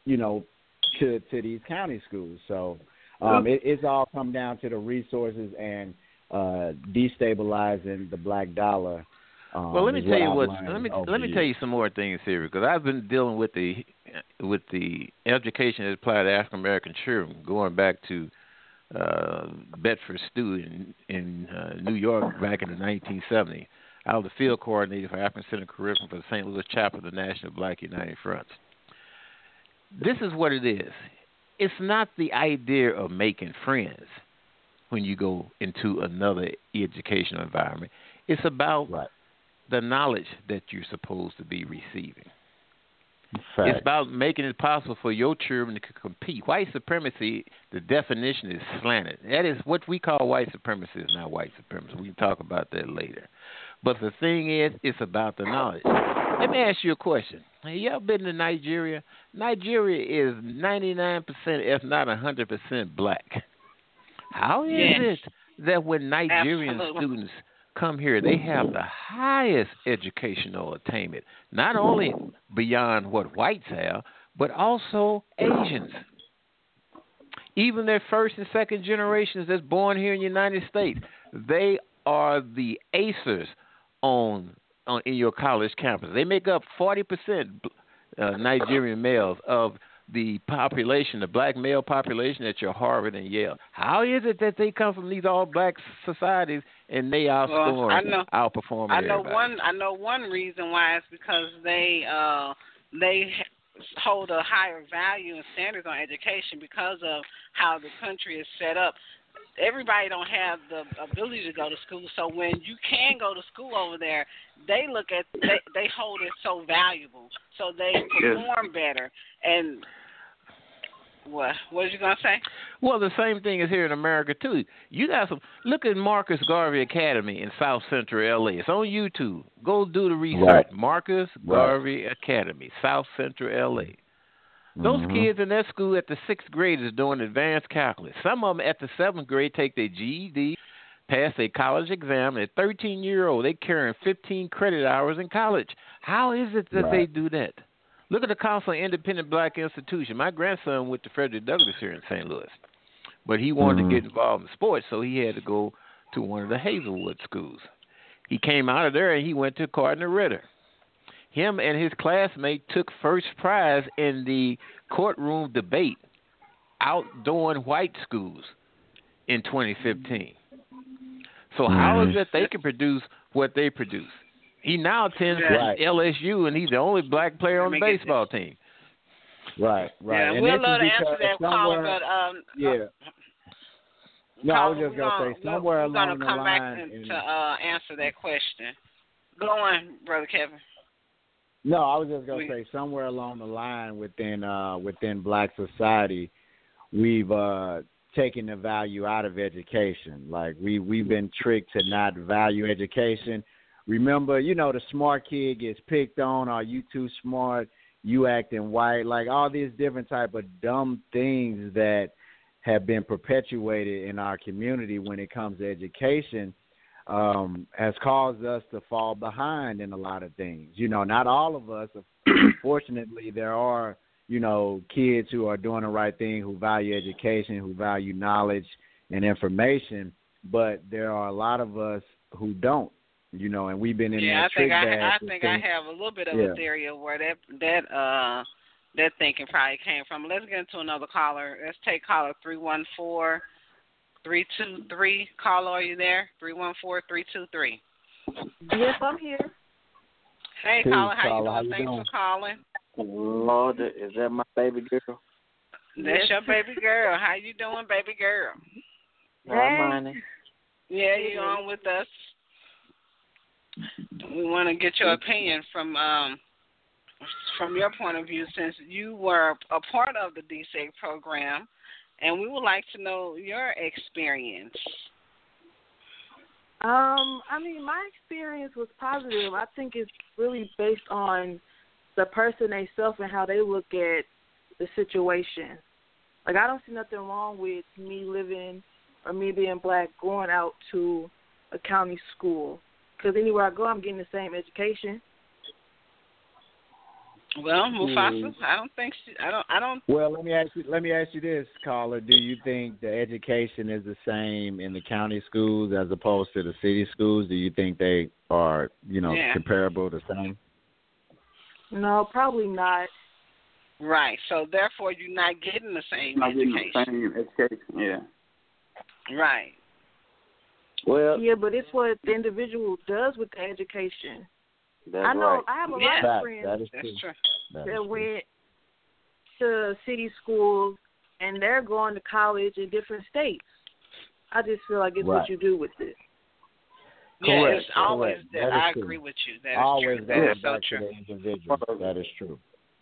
to these county schools. So it's all come down to the resources and destabilizing the black dollar. Well, let me tell you what. Let me tell you some more things here, because I've been dealing with the education that applied to African American children going back to Bedford Stew in New York back in the 1970s. I was the field coordinator for African Center Curriculum for the St. Louis chapter of the National Black United Front. This is what it is. It's not the idea of making friends when you go into another educational environment. It's about the knowledge that you're supposed to be receiving. Fact. It's about making it possible for your children to compete. White supremacy, the definition is slanted. That is what we call white supremacy is not white supremacy. We can talk about that later. But the thing is, it's about the knowledge. Let me ask you a question. Have you ever been to Nigeria? Nigeria is 99%, if not 100% black. How is it that when Nigerian students come here, they have the highest educational attainment, not only beyond what whites have, but also Asians? Even their first and second generations that's born here in the United States, they are the acers on in your college campus. They make up 40% Nigerian males of the population, the black male population at your Harvard and Yale. How is it that they come from these all-black societies and they outperform everybody? I know one reason why is because they hold a higher value and standards on education because of how the country is set up. everybody don't have the ability to go to school. So when you can go to school over there, they look at they hold it so valuable, so they perform better. And what was you gonna say? Well, the same thing is here in America too. You got some. Look at Marcus Garvey Academy in South Central LA. It's on YouTube. Go do the research. Right. Marcus Garvey Academy, South Central LA. Those kids in that school at the 6th grade is doing advanced calculus. Some of them at the 7th grade take their GED, pass their college exam. At 13-year-old, they carrying 15 credit hours in college. How is it that they do that? Look at the Council of Independent Black Institution. My grandson went to Frederick Douglass here in St. Louis, but he wanted to get involved in sports, so he had to go to one of the Hazelwood schools. He came out of there and he went to Cardinal Ritter. Him and his classmate took first prize in the courtroom debate outdoing white schools in 2015. So how is it they can produce what they produce? He now attends LSU, and he's the only black player on the baseball team. Right. Yeah, and we'll love to answer that caller, but no, I was just gonna say somewhere along the line. We're gonna come back to answer that question. Go on, Brother Kevin. No, I was just gonna say somewhere along the line within Black society, we've taken the value out of education. Like we've been tricked to not value education. Remember, the smart kid gets picked on. Are you too smart? You acting white? Like all these different type of dumb things that have been perpetuated in our community when it comes to education. Has caused us to fall behind in a lot of things. Not all of us. Fortunately, there are, kids who are doing the right thing, who value education, who value knowledge and information, but there are a lot of us who don't, and we've been in that trick bag. I think I have a little bit of a theory of where that thinking probably came from. Let's get into another caller. Let's take caller 314-323. Caller, are you there? 314-323. Yes, I'm here. Hey, caller, how you doing? Thanks for calling. Lord, is that my baby girl? That's your baby girl. How you doing, baby girl? Hey. Yeah, you're on with us. We want to get your opinion from your point of view, since you were a part of the DSEG program, and we would like to know your experience. My experience was positive. I think it's really based on the person themselves and how they look at the situation. Like, I don't see nothing wrong with me living or me being black going out to a county school, because anywhere I go, I'm getting the same education. Well, Mufasa, I don't think I don't. Well, let me ask you this, caller. Do you think the education is the same in the county schools as opposed to the city schools? Do you think they are, comparable, the same? No, probably not. Right. So therefore, you're not getting the same education. Yeah. Right. Well. Yeah, but it's what the individual does with the education. I know. I have a lot of friends that went to city schools and they're going to college in different states. I just feel like it's what you do with it. Yeah, it's always that. I agree with you. That is always true. That is so true. The individual. That is true.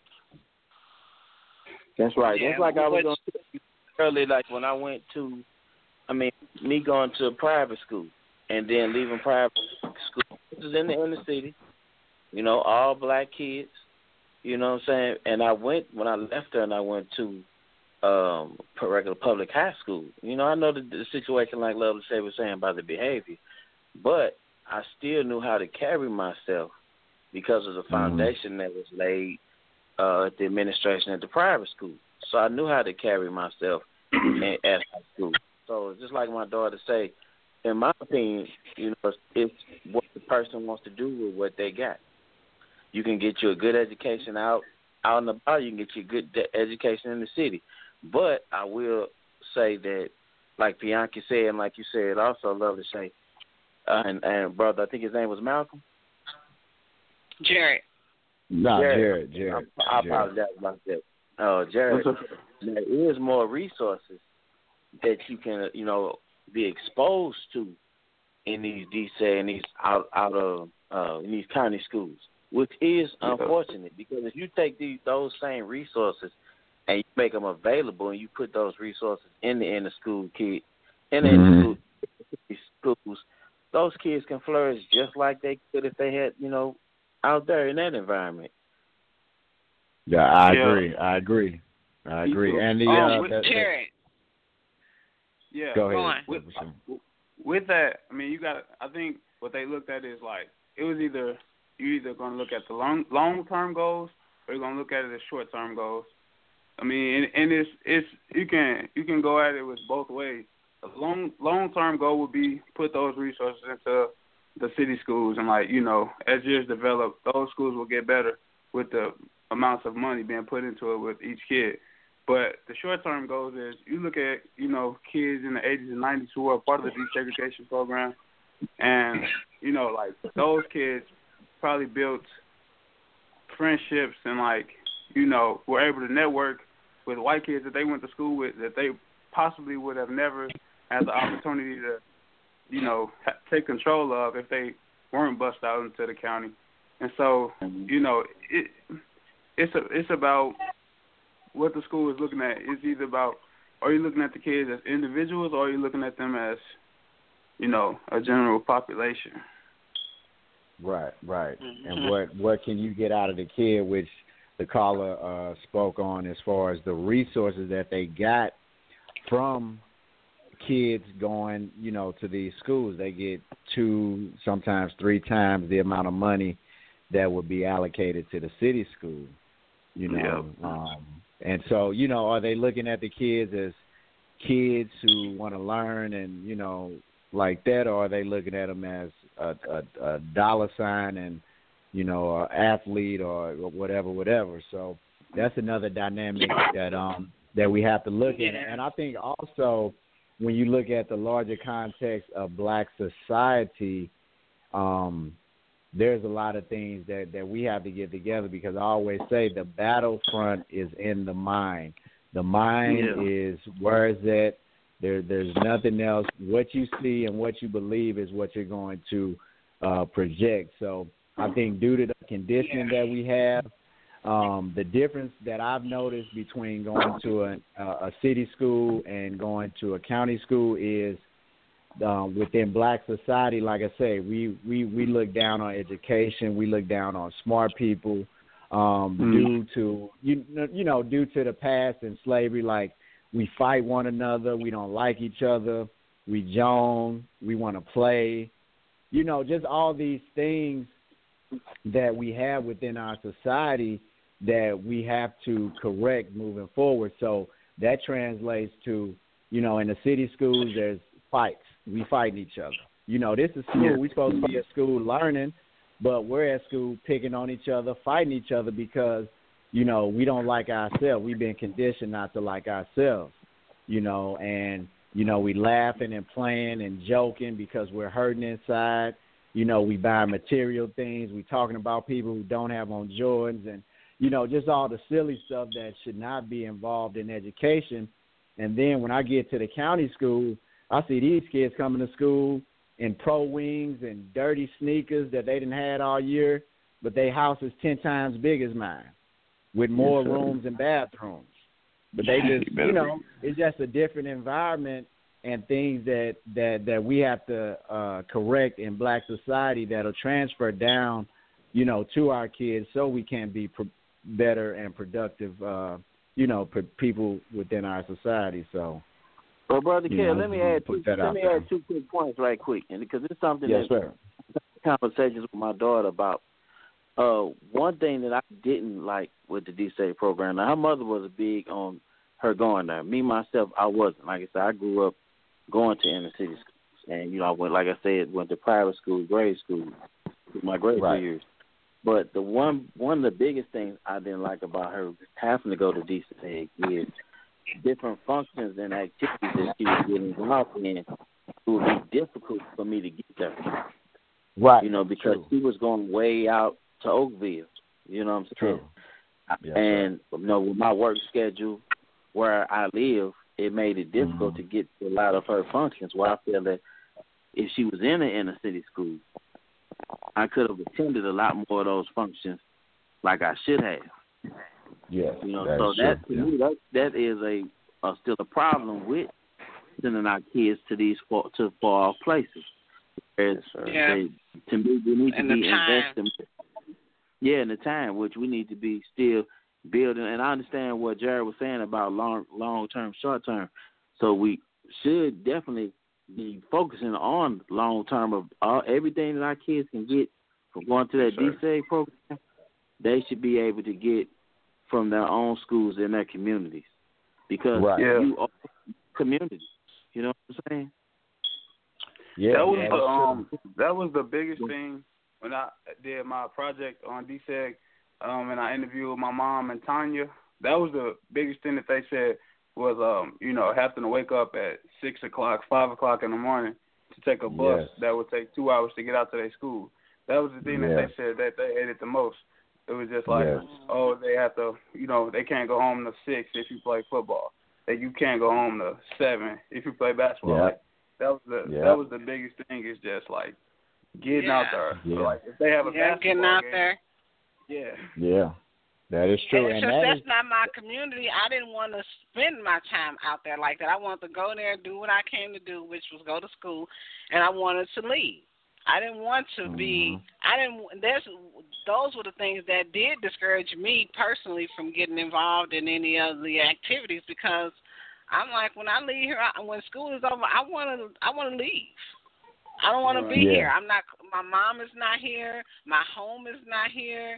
That's right. Yeah, that's like I was going to tell you earlier, like when I went to, me going to a private school and then leaving private school. This is in the inner city. All black kids, you know what I'm saying? And when I left there and I went to regular public high school, I know the situation like Lovely Shay was saying about the behavior, but I still knew how to carry myself because of the foundation that was laid at the administration at the private school. So I knew how to carry myself at high school. So it's just like my daughter say, in my opinion, it's what the person wants to do with what they got. You can get you a good education out and about. You can get you a good education in the city. But I will say that, like Bianca said, and like you said, also love to say, and brother, I think his name was Malcolm. Jared. No, Jared. I apologize about that. Jared, there is more resources that you can, be exposed to in these DC and these out of in these county schools, which is unfortunate because if you take those same resources and you make them available and you put those resources in the inner school kids in the inner schools, those kids can flourish just like they could if they had, out there in that environment. Yeah, I agree. And Jared. Yeah. Go ahead. With that, I mean, I think what they looked at is like it was you're either going to look at the long term goals or you're going to look at it as short term goals. I mean, and it's you can go at it with both ways. The long term goal would be put those resources into the city schools, and as years develop, those schools will get better with the amounts of money being put into it with each kid. But the short-term goals is you look at, kids in the 80s and 90s who are part of the desegregation program, and, those kids probably built friendships and, were able to network with white kids that they went to school with that they possibly would have never had the opportunity to, take control of if they weren't bussed out into the county. And so, it's about what the school is looking at. It's either about, are you looking at the kids as individuals or are you looking at them as, a general population? Right. Mm-hmm. And what can you get out of the kid, which the caller spoke on as far as the resources that they got from kids going, to these schools. They get 2, sometimes 3 times the amount of money that would be allocated to the city school, and so, are they looking at the kids as kids who want to learn and, like that, or are they looking at them as a dollar sign and, an athlete or whatever. So that's another dynamic that we have to look at. And I think also when you look at the larger context of black society, there's a lot of things that we have to get together because I always say the battlefront is in the mind. The mind is where is it? There's nothing else. What you see and what you believe is what you're going to project. So I think due to the conditioning that we have, the difference that I've noticed between going to a city school and going to a county school is within black society, like I say, we look down on education. We look down on smart people due to due to the past and slavery. Like we fight one another. We don't like each other. We joan. We want to play. Just all these things that we have within our society that we have to correct moving forward. So that translates to, in the city schools, there's fights. We fighting each other. This is school. We're supposed to be at school learning, but we're at school picking on each other, fighting each other because, we don't like ourselves. We've been conditioned not to like ourselves, and, we laughing and playing and joking because we're hurting inside. We buy material things. We talking about people who don't have on Jordans and, just all the silly stuff that should not be involved in education. And then when I get to the county school, I see these kids coming to school in pro wings and dirty sneakers that they didn't had all year, but their house is 10 times big as mine with more rooms and bathrooms. But they just, it's just a different environment and things that we have to correct in black society that'll transfer down, to our kids so we can be better and productive, people within our society. So. Well, Brother Kel, let me add 2 quick points right quick, and because it's something conversations with my daughter about. One thing that I didn't like with the DSA program, now her mother was big on her going there. Me, myself, I wasn't. Like I said, I grew up going to inner city schools, and, I went, like I said, went to private school, grade school, my grade school years. But the one of the biggest things I didn't like about her having to go to DSA is different functions and activities that she was getting involved in. It would be difficult for me to get there. Right. Because she was going way out to Oakville. You know what I'm saying? True. And, with my work schedule, where I live, it made it difficult to get to a lot of her functions. Where I feel that if she was in an inner city school, I could have attended a lot more of those functions like I should have. Yes, you know, so that to me that is still a problem with sending our kids to these far off places. To me, we need to be investing. Yeah, in the time, which we need to be still building. And I understand what Jared was saying about long term, short term. So we should definitely be focusing on long term of everything that our kids can get from going to that DSEG program. They should be able to get from their own schools in their communities, because you are community. You know what I'm saying? Yeah, that was the biggest thing when I did my project on DSEG, and I interviewed my mom and Tanya. That was the biggest thing that they said was, having to wake up at 6 o'clock, 5 o'clock in the morning to take a bus that would take 2 hours to get out to their school. That was the thing that they said that they hated the most. It was just like, they have to, they can't go home to 6 if you play football. That you can't go home to 7 if you play basketball. Yeah. Like, that was the biggest thing, is just like getting out there. Yeah. So, like, if they have a basketball getting out game, there. Yeah, that is true. And that that's not my community. I didn't want to spend my time out there like that. I wanted to go there and do what I came to do, which was go to school, and I wanted to leave. I didn't want to be. Those were the things that did discourage me personally from getting involved in any of the activities, because I'm like, when I leave here, when school is over, I want to leave. I don't want to be here. I'm not. My mom is not here. My home is not here.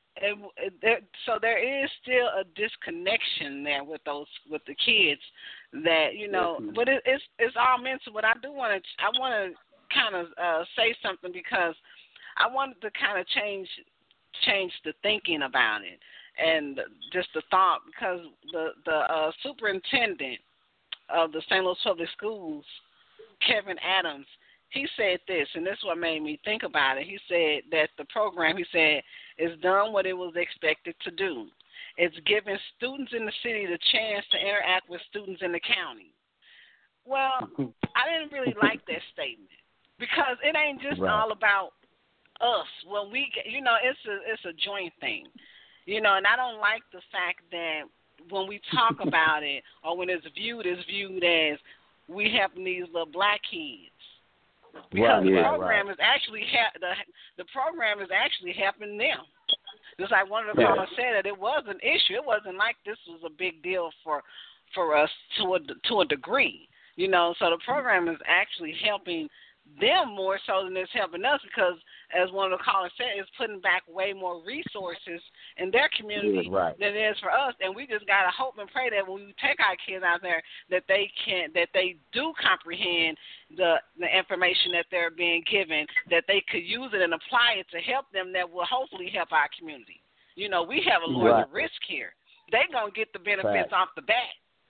So there is still a disconnection there with the kids. That but it's all mental. But I want to kind of say something, because I wanted to kind of change the thinking about it and just the thought, because the superintendent of the St. Louis Public Schools, Kevin Adams, he said this, and this is what made me think about it. He said that the program, is done what it was expected to do. It's giving students in the city the chance to interact with students in the county. Well, I didn't really like that statement, because it ain't just all about us. When we get, it's a joint thing, and I don't like the fact that when we talk about it, or when it's viewed as we helping these little black kids. Because the program is actually the program is actually helping them. Just like one of the callers said, that it was an issue. It wasn't like this was a big deal for us to a degree, So the program is actually helping them more so than it's helping us, because, as one of the callers said, it's putting back way more resources in their community than it is for us. And we just gotta hope and pray that when we take our kids out there, that they do comprehend the information that they're being given, that they could use it and apply it to help them, that will hopefully help our community. We have a larger risk here. They're gonna get the benefits off the bat.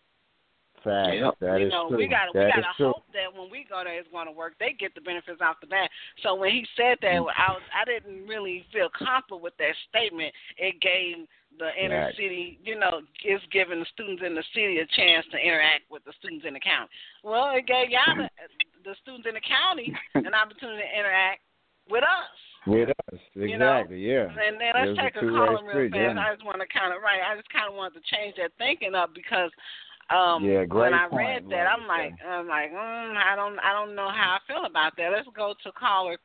That is true. We gotta hope that when we go there, it's going to work. They get the benefits off the bat. So when he said that, I didn't really feel comfortable with that statement. It gave the inner city, it's giving the students in the city a chance to interact with the students in the county. Well, it gave y'all the students in the county an opportunity to interact with us. With us, exactly, yeah. And then let's take a call real fast. I just want to kind of wanted to change that thinking up, because when I read that, I'm like, I don't know how I feel about that. Let's go to caller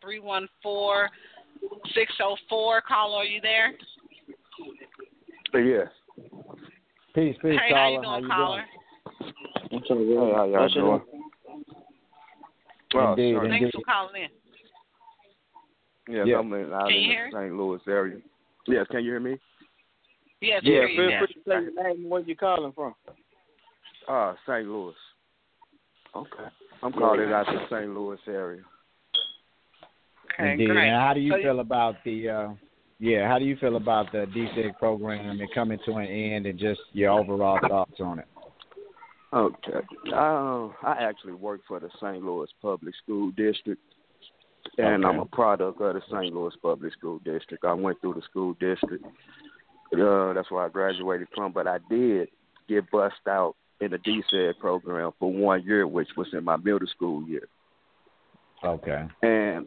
314-604. Caller, are you there? Yes. Peace, hey, caller. How you doing, caller? Hey, how y'all doing? Well, thanks for calling in. Yes, I'm in the St. Louis area. Yes, can you hear me? Yes, feel free to say your name and where you're calling from. St. Louis. Okay. I'm calling out the St. Louis area. Okay, Indeed. great. And how do you feel about the how do you feel about the DSEG program and coming to an end, and just your overall thoughts on it? Okay. I actually work for the St. Louis Public School District, and I'm a product of the St. Louis Public School District. I went through the school district. That's where I graduated from, but I did get bussed out in the DSED program for 1 year, which was in my middle school year. Okay. And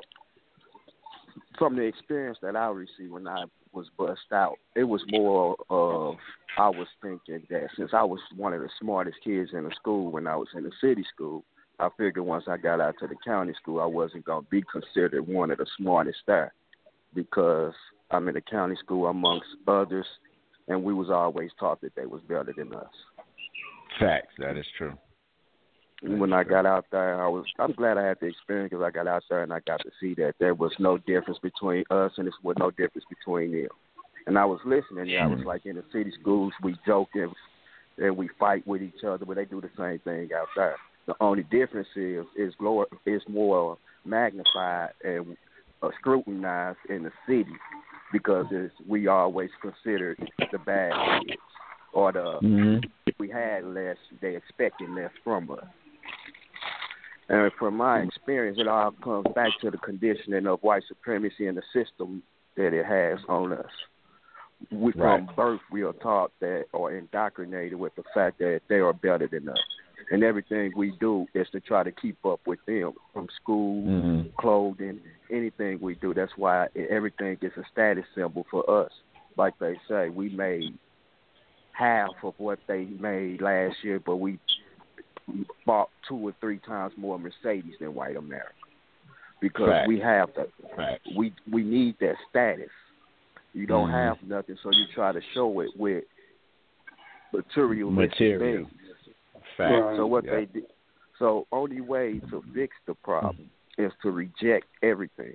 from the experience that I received when I was bust out, it was more of I was thinking that since I was one of the smartest kids in the school when I was in the city school, I figured once I got out to the county school, I wasn't going to be considered one of the smartest there because I'm in the county school amongst others, and we was always taught that they was better than us. Facts. That is true. When I got out there, I'm glad I had the experience because I got out there and I got to see that there was no difference between us and there was no difference between them. And I was listening. I was like, in the city schools, we joke and we fight with each other, but they do the same thing out there. The only difference is more magnified and scrutinized in the city because we always considered the bad kids or if we had less, they expected less from us. And from my experience, it all comes back to the conditioning of white supremacy and the system that it has on us. From birth, we are taught that or indoctrinated with the fact that they are better than us. And everything we do is to try to keep up with them, from school, clothing, anything we do. That's why everything is a status symbol for us. Like they say, we made half of what they made last year, but we bought 2 or 3 times more Mercedes than white America because we have that. We need that status. You don't have nothing, so you try to show it with material. Things. So what they did. So only way to fix the problem is to reject everything.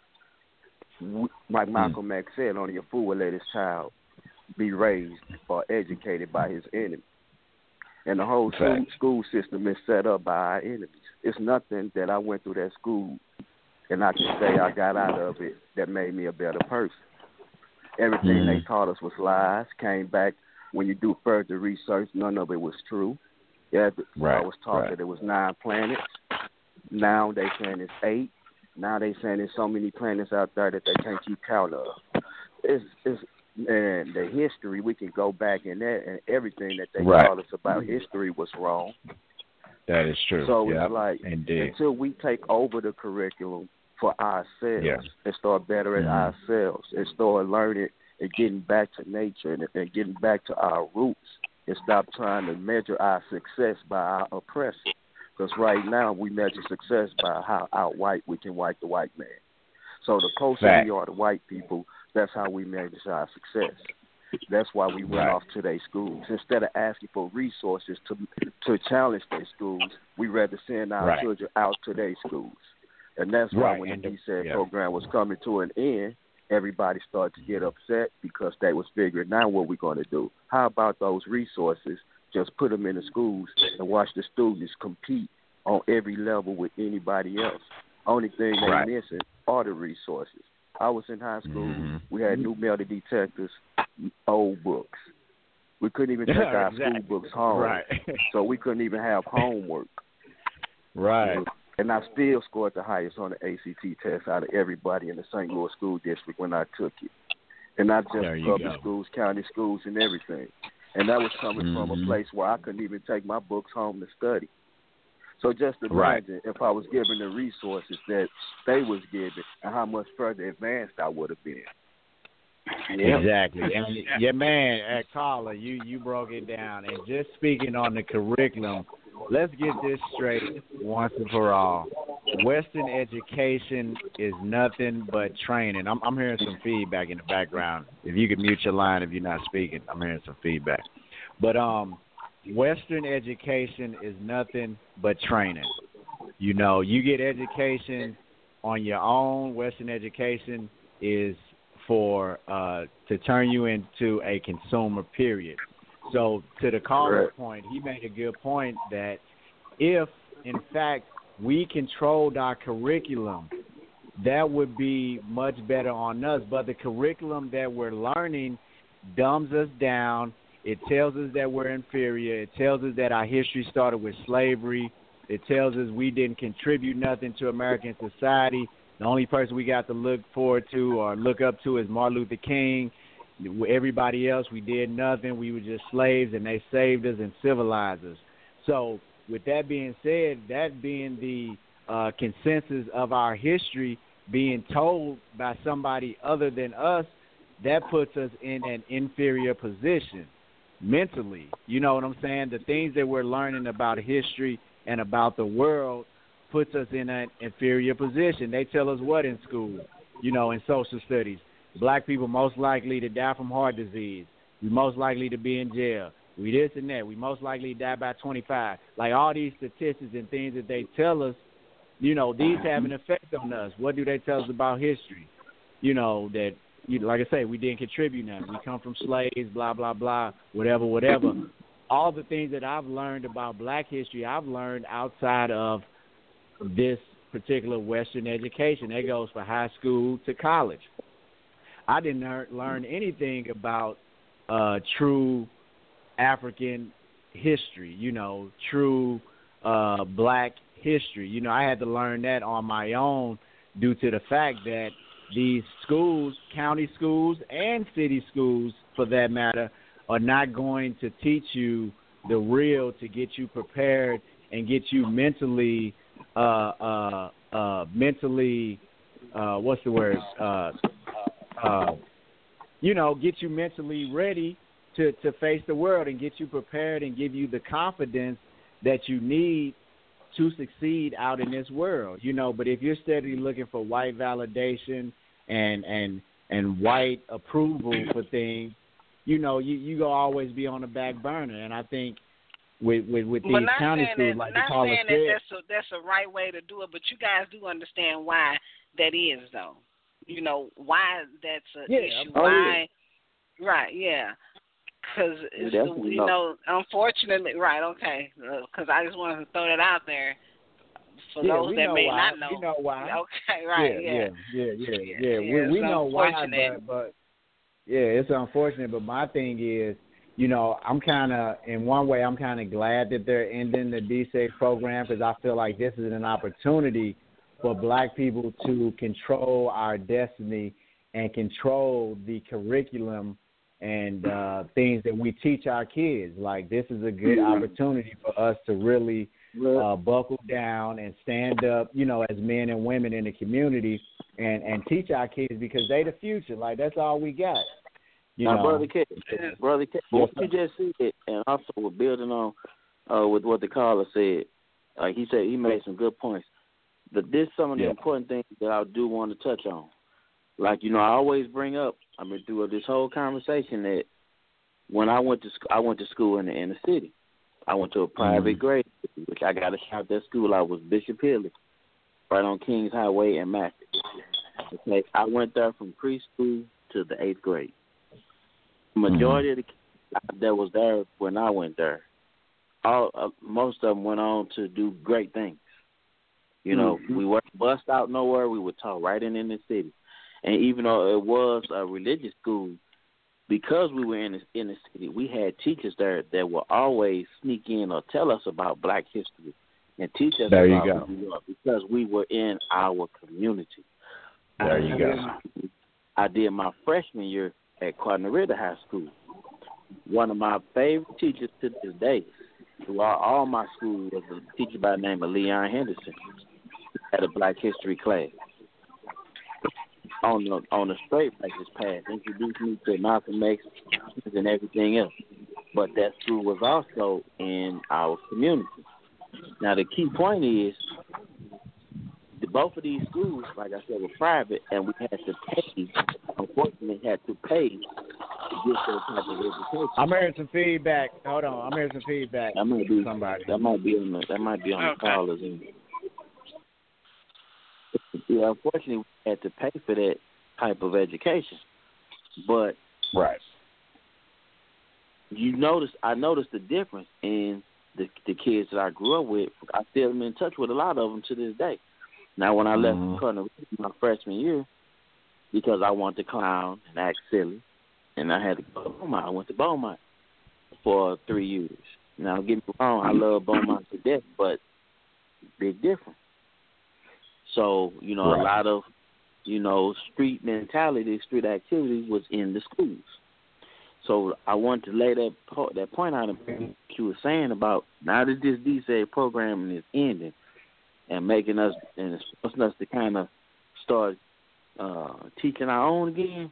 Like Malcolm X said, only a fool will let his child be raised or educated by his enemy. And the whole school system is set up by our enemies. It's nothing that I went through that school and I can say I got out of it that made me a better person. Everything they taught us was lies, came back. When you do further research, none of it was true. I was taught that it was 9 planets. Now they saying it's 8. Now they saying there's so many planets out there that they can't keep count of. And the history, we can go back in that, and everything that they taught us about history was wrong. That is true. So it's like, until we take over the curriculum for ourselves and start bettering ourselves and start learning and getting back to nature and getting back to our roots and stop trying to measure our success by our oppressor. Because right now we measure success by how out-white we can white the white man. So the closer we are to white people, that's how we measure our success. That's why we went off to their schools. Instead of asking for resources to challenge their schools, we rather send our children out to their schools. And that's why when the DSED program was coming to an end, everybody started to get upset because they was figuring out what we're going to do. How about those resources? Just put them in the schools and watch the students compete on every level with anybody else. Only thing they're missing are the resources. I was in high school. We had new metal detectors, old books. We couldn't even take our school books home. So we couldn't even have homework. And I still scored the highest on the ACT test out of everybody in the St. Louis School District when I took it. And not just public schools, county schools, and everything. And that was coming from a place where I couldn't even take my books home to study. So just imagine if I was given the resources that they was given and how much further advanced I would have been. Exactly. And your man, Carla, you broke it down. And just speaking on the curriculum, let's get this straight once and for all. Western education is nothing but training. I'm hearing some feedback in the background. If you could mute your line if you're not speaking, I'm hearing some feedback. But Western education is nothing but training. You know, you get education on your own. Western education is for to turn you into a consumer, period. So to the caller's point, he made a good point that if, in fact, we controlled our curriculum, that would be much better on us. But the curriculum that we're learning dumbs us down. It tells us that we're inferior. It tells us that our history started with slavery. It tells us we didn't contribute nothing to American society. The only person we got to look forward to or look up to is Martin Luther King. Everybody else, we did nothing. We were just slaves, and they saved us and civilized us. So with that being said, that being the consensus of our history being told by somebody other than us, that puts us in an inferior position mentally. You know what I'm saying? The things that we're learning about history and about the world puts us in an inferior position. They tell us what in school, you know, in social studies. Black people most likely to die from heart disease. We most likely to be in jail. We this and that. We most likely to die by 25. Like all these statistics and things that they tell us, you know, these have an effect on us. What do they tell us about history? You know, that, like I say, we didn't contribute nothing. We come from slaves, blah, blah, blah, whatever, whatever. All the things that I've learned about black history, I've learned outside of this particular Western education. That goes from high school to college. I didn't learn anything about true African history, you know, true black history. You know, I had to learn that on my own due to the fact that these schools, county schools and city schools for that matter, are not going to teach you the real to get you prepared and get you mentally what's the word? You know, get you mentally ready to face the world and get you prepared and give you the confidence that you need to succeed out in this world, you know. But if you're steadily looking for white validation and white approval for things, you know, you gonna always be on the back burner. And I think with these county schools, like the caller said, that's a right way to do it. But you guys do understand why that is, though. You know why that's an issue. Why? Yeah. Right? Yeah. Because you know, unfortunately, right? Okay. Because I just wanted to throw that out there for those that may not know. You know why? Okay. Right. Yeah. We know why, but yeah, it's unfortunate. But my thing is, you know, I'm kind of, in one way, I'm kind of glad that they're ending the DSAFE program because I feel like this is an opportunity for black people to control our destiny and control the curriculum and things that we teach our kids. Like, this is a good opportunity for us to really buckle down and stand up, you know, as men and women in the community and teach our kids because they the future. Like, that's all we got. You know? Brother K, what you just said, and also we're building on with what the caller said. He said he made some good points. But this some of the important things that I do want to touch on. Like, you know, I always bring up, I've been through this whole conversation that when I went to school in the inner city. I went to a private grade, which I got to shout that school out, was Bishop Hilly, right on Kings Highway in Macon. Okay, I went there from preschool to the 8th grade. The majority of the kids that was there when I went there, most of them went on to do great things. You know, we weren't bussed out nowhere. We were taught right in the city. And even though it was a religious school, because we were in the city, we had teachers there that would always sneak in or tell us about black history and teach us about New York because we were in our community. There you go. I did my freshman year at Cardinal Ritter High School. One of my favorite teachers to this day, throughout all my school, was a teacher by the name of Leon Henderson. Had a black history class. On the straight righteous path, introduced me to Malcolm X and everything else. But that school was also in our community. Now, the key point is, both of these schools, like I said, were private, and we had to pay. Unfortunately, had to pay to get those type of education. I'm hearing some feedback. Hold on, I'm hearing some feedback. That might be somebody. That might be on the callers. Yeah, unfortunately, we had to pay for that type of education. But I noticed the difference in the kids that I grew up with. I still am in touch with a lot of them to this day. Now, when I left Cardinal my freshman year, because I wanted to clown and act silly, and I had to go to Beaumont. I went to Beaumont for 3 years. Now, don't get me wrong, I love Beaumont to death, but big difference. So, you know, a lot of, you know, street mentality, street activity was in the schools. So I want to lay that point out of what you were saying about now that this DSEG program is ending and making us and forcing us to kind of start teaching our own again.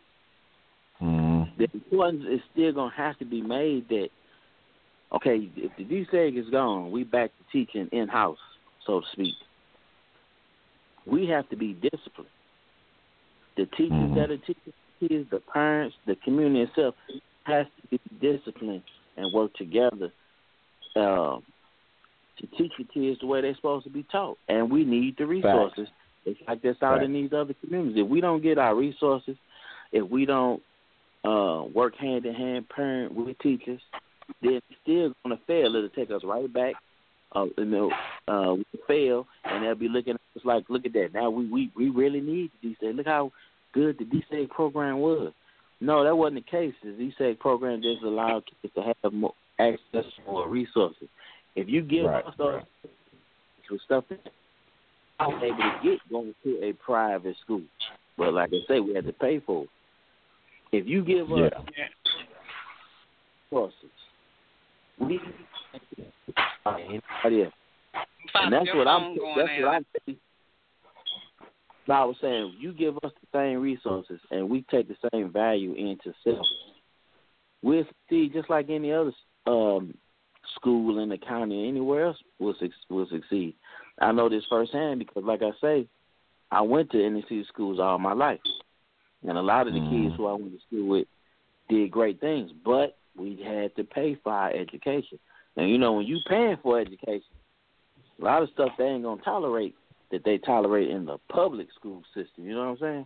The importance is still going to have to be made that, okay, if the DSEG is gone, we back to teaching in-house, so to speak. We have to be disciplined. The teachers that are teaching kids, the parents, the community itself has to be disciplined and work together to teach the kids the way they're supposed to be taught. And we need the resources. It's like that's out in these other communities. If we don't get our resources, if we don't work hand in hand, parent with teachers, then it's still going to fail. It'll take us right back. We fail, and they'll be looking at us like, look at that. Now we really need the DSEG. Look how good the DSEG program was. No, that wasn't the case. The DSEG program just allowed kids to have more access to more resources. If you give us those stuff that I was able to get going to a private school, but like I say, we had to pay for it. If you give us resources, we anybody else. And that's what I'm saying. I was saying, you give us the same resources and we take the same value into self, we'll see just like any other school in the county, anywhere else will succeed. I know this firsthand because, like I say, I went to NEC schools all my life. And a lot of the kids who I went to school with did great things, but we had to pay for our education. And, you know, when you paying for education, a lot of stuff they ain't going to tolerate that they tolerate in the public school system. You know what I'm saying?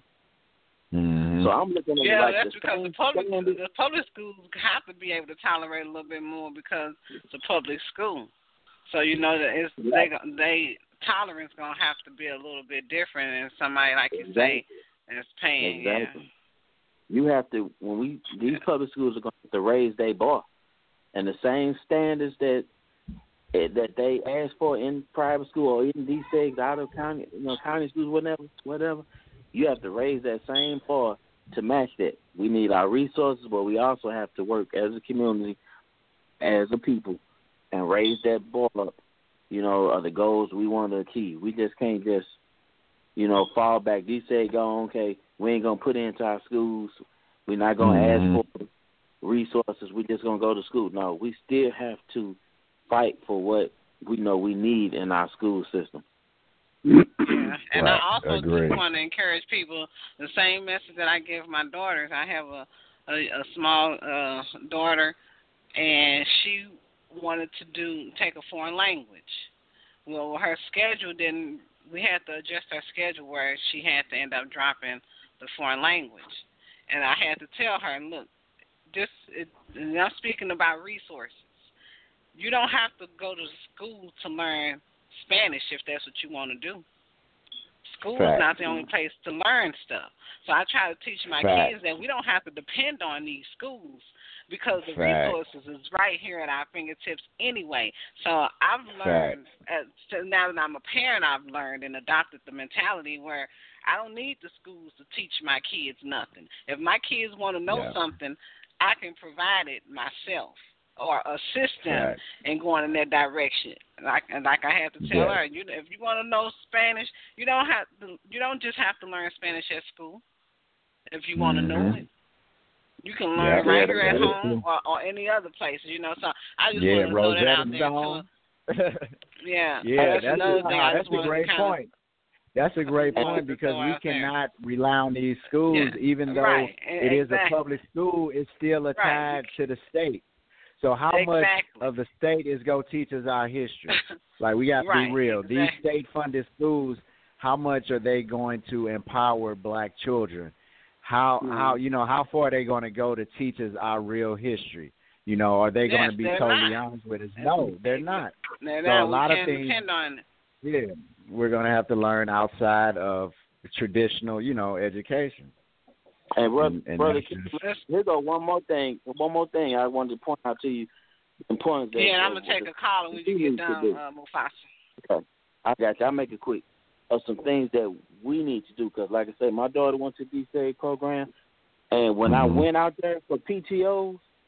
So I'm looking at it like that's because the public schools have to be able to tolerate a little bit more because it's a public school. So, you know, that it's, they tolerance going to have to be a little bit different than somebody, like you say, that's paying. Exactly. You have to, these public schools are going to have to raise their bar. And the same standards that they ask for in private school or in DSEGs, out of county, county schools, whatever, you have to raise that same bar to match that. We need our resources, but we also have to work as a community, as a people, and raise that bar up, are the goals we want to achieve. We just can't just, fall back. DSEG go, okay, we ain't going to put it into our schools. We're not going to ask for resources. We're just going to go to school. No, we still have to fight for what we know we need in our school system. And I also just want to encourage people, the same message that I give my daughters. I have a small daughter, and she wanted to take a foreign language. Well, her schedule we had to adjust her schedule where she had to end up dropping the foreign language. And I had to tell her, look, and I'm speaking about resources. You don't have to go to school to learn Spanish if that's what you want to do. School is not the only place to learn stuff. So I try to teach my kids that we don't have to depend on these schools because the resources is right here at our fingertips anyway. So I've learned, now that I'm a parent, I've learned and adopted the mentality where I don't need the schools to teach my kids nothing. If my kids want to know something, I can provide it myself or assist them in going in that direction. Like I had to tell her, if you want to know Spanish, you don't just have to learn Spanish at school. If you want to know it, you can learn right here at home or any other place. So I just want to throw that out there too. That's a great point. That's a great point because we cannot rely on these schools, even though it is a public school. It's still attached to the state. So how much of the state is going to teach us our history? Like, we got to be real. These state-funded schools, how much are they going to empower black children? How far are they going to go to teach us our real history? Are they going to be totally honest with us? No, they're not. So a lot of things, we're going to have to learn outside of traditional, education. And brother, here go one more thing I wanted to point out to you. Important. I'm gonna take a call when you get done, Mufasa. Okay, I got you. I'll make it quick. Of some things that we need to do because, like I said, my daughter went to the DSEG program, and when I went out there for PTOs,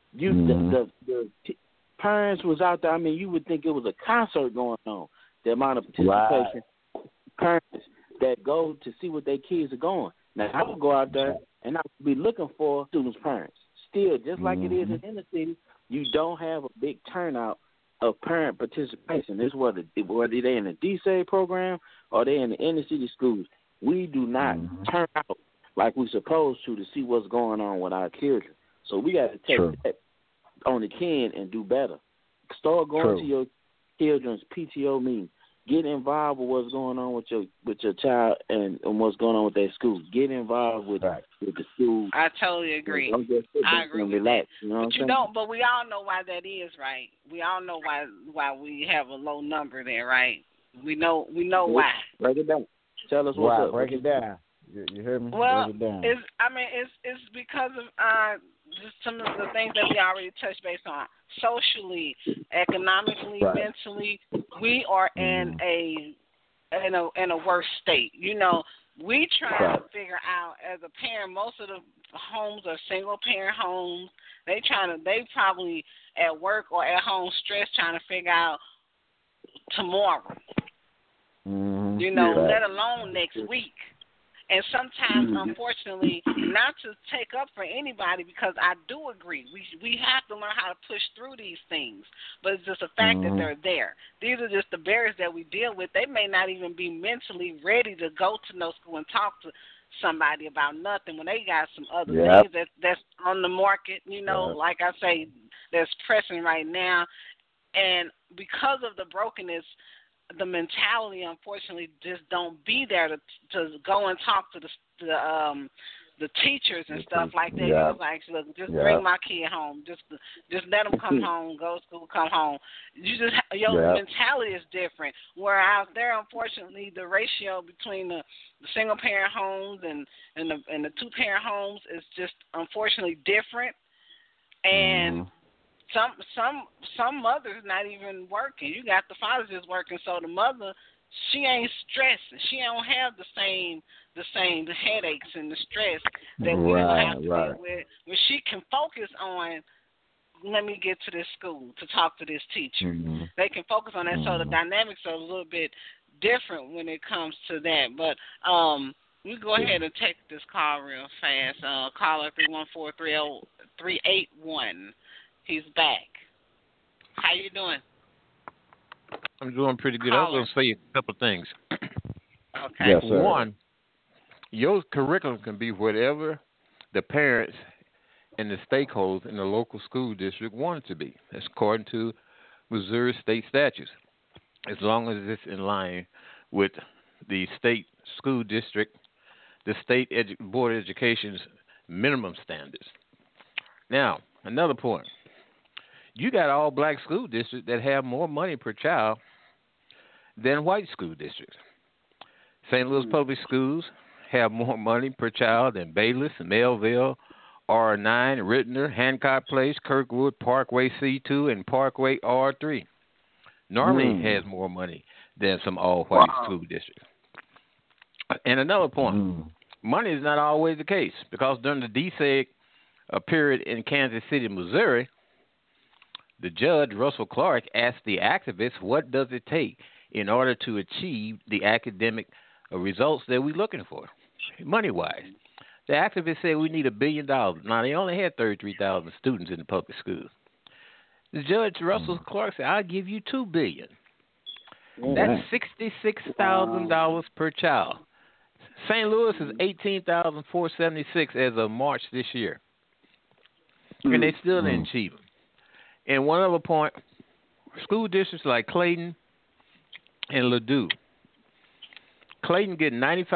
Parents was out there. I mean, you would think it was a concert going on. The amount of participation, parents that go to see what their kids are going. Now, I would go out there and I would be looking for students' parents. Still, just like it is in the inner city, you don't have a big turnout of parent participation. This whether they in the DSA program or they in the inner city schools. We do not turn out like we're supposed to see what's going on with our children. So we got to take that on the chin and do better. Start going to your children's PTO meetings. Get involved with what's going on with your child and what's going on with their school. Get involved with the school. I totally agree. I agree with that. But we all know why that is, right? We all know why we have a low number there, right? We know why. Break it down. Tell us what's up. Break it down. You hear me? Well, break it down. It's because of just some of the things that we already touched base on. Socially, economically, mentally, we are in a worse state. You know, we try to figure out as a parent. Most of the homes are single parent homes. They probably at work or at home stressed trying to figure out tomorrow. You know, let alone next week. And sometimes, unfortunately, not to take up for anybody, because I do agree, we have to learn how to push through these things. But it's just the fact that they're there. These are just the barriers that we deal with. They may not even be mentally ready to go to no school and talk to somebody about nothing when they got some other things that's on the market, you know, like I say, that's pressing right now. And because of the brokenness, the mentality, unfortunately, just don't be there to go and talk to the teachers and stuff like that. Yeah. It's like, look, just bring my kid home. Just let them come home, go to school, come home. Your mentality is different. Where out there, unfortunately, the ratio between the single parent homes and the two parent homes is just unfortunately different. And some mothers not even working. You got the fathers just working, so the mother, she ain't stressing. She don't have the same headaches and the stress that we don't have to deal with. Where she can focus on, let me get to this school to talk to this teacher. They can focus on that. So the dynamics are a little bit different when it comes to that. But we go ahead and take this call real fast. Caller 314-381. He's back. How you doing? I'm doing pretty good. I was going to say a couple of things. Okay. Yes, sir. One, your curriculum can be whatever the parents and the stakeholders in the local school district want it to be. That's according to Missouri state statutes, as long as it's in line with the state school district, the state board of education's minimum standards. Now, another point. You got all black school districts that have more money per child than white school districts. St. Louis Public Schools have more money per child than Bayless, Melville, R9, Rittner, Hancock Place, Kirkwood, Parkway C2, and Parkway R3. Normally has more money than some all-white school districts. And another point, money is not always the case, because during the DSEG period in Kansas City, Missouri, the judge, Russell Clark, asked the activists, what does it take in order to achieve the academic results that we're looking for, money-wise? The activists said we need $1 billion. Now, they only had 33,000 students in the public schools. The judge, Russell Clark, said, I'll give you $2 billion. That's $66,000 per child. St. Louis is $18,476 as of March this year. And they still didn't achieve them. And one other point, school districts like Clayton and Ladue. Clayton get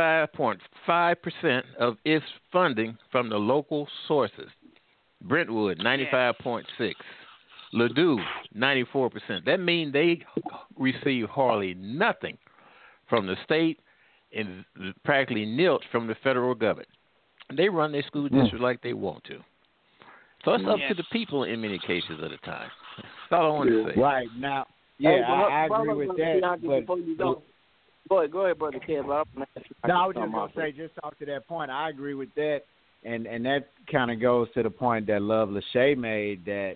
95.5% of its funding from the local sources. Brentwood, 95.6%. Ladue, 94%. That means they receive hardly nothing from the state and practically nilch from the federal government. They run their school district like they want to. So it's up to the people in many cases of the time. That's all I want to say. Right. Now, I agree with that. But go ahead, Brother Kev. No, I was just going to say, just off to that point, I agree with that. and that kind of goes to the point that Love Lachey made that,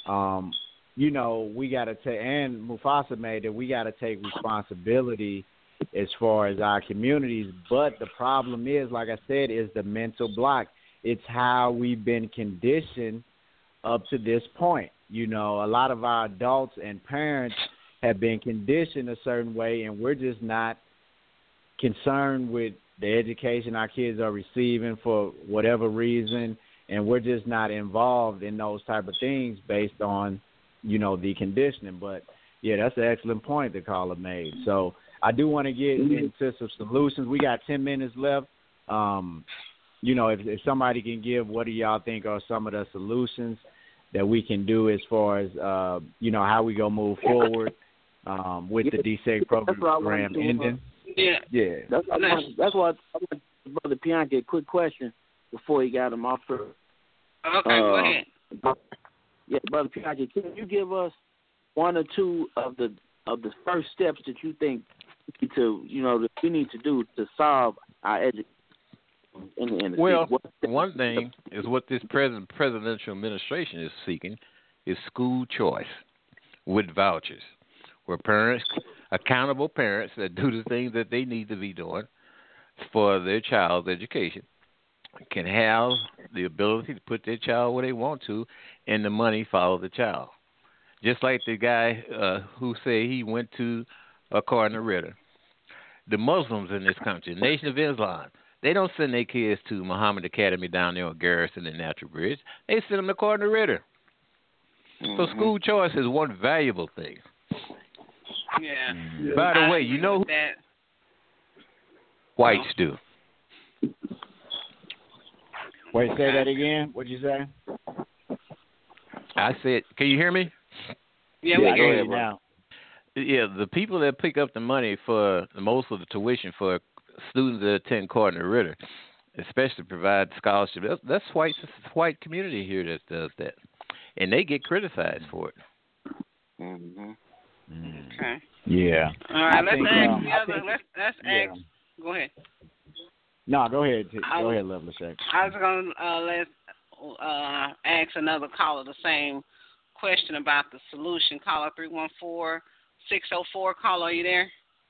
we got to take, and Mufasa made that we got to take responsibility as far as our communities. But the problem is, like I said, is the mental block. It's how we've been conditioned up to this point. A lot of our adults and parents have been conditioned a certain way, and we're just not concerned with the education our kids are receiving for whatever reason, and we're just not involved in those type of things based on, the conditioning. But, yeah, that's an excellent point the caller made. So I do want to get into some solutions. We got 10 minutes left. If somebody can give, what do y'all think are some of the solutions that we can do as far as, how we go move forward with the DSEG program ending? Yeah. That's why I want Brother Pianki a quick question before he got him off. Okay, go ahead. Yeah, Brother Pianki, can you give us one or two of the first steps that you think that we need to do to solve our education in the well, city? One thing is what this presidential administration is seeking is school choice with vouchers, where parents, accountable parents that do the things that they need to be doing for their child's education, can have the ability to put their child where they want to, and the money follow the child. Just like the guy who said he went to Cardinal Ritter. The Muslims in this country, Nation of Islam, they don't send their kids to Muhammad Academy down there on Garrison and Natural Bridge. They send them to Cardinal Ritter. Mm-hmm. So school choice is one valuable thing. Yeah. By the way, who whites do? Wait, say that again. What'd you say? I said, can you hear me? Yeah, we hear you now. Yeah, the people that pick up the money for most of the tuition for students that attend Cardinal Ritter, especially provide scholarships, that's white community here that does that, and they get criticized for it. Mm-hmm. Okay. Yeah. All right. Let's ask the other. Let's ask. Go ahead. No, go ahead. Go ahead, Love Lachey. I was going to ask another caller the same question about the solution. Caller 314-604. Caller, are you there?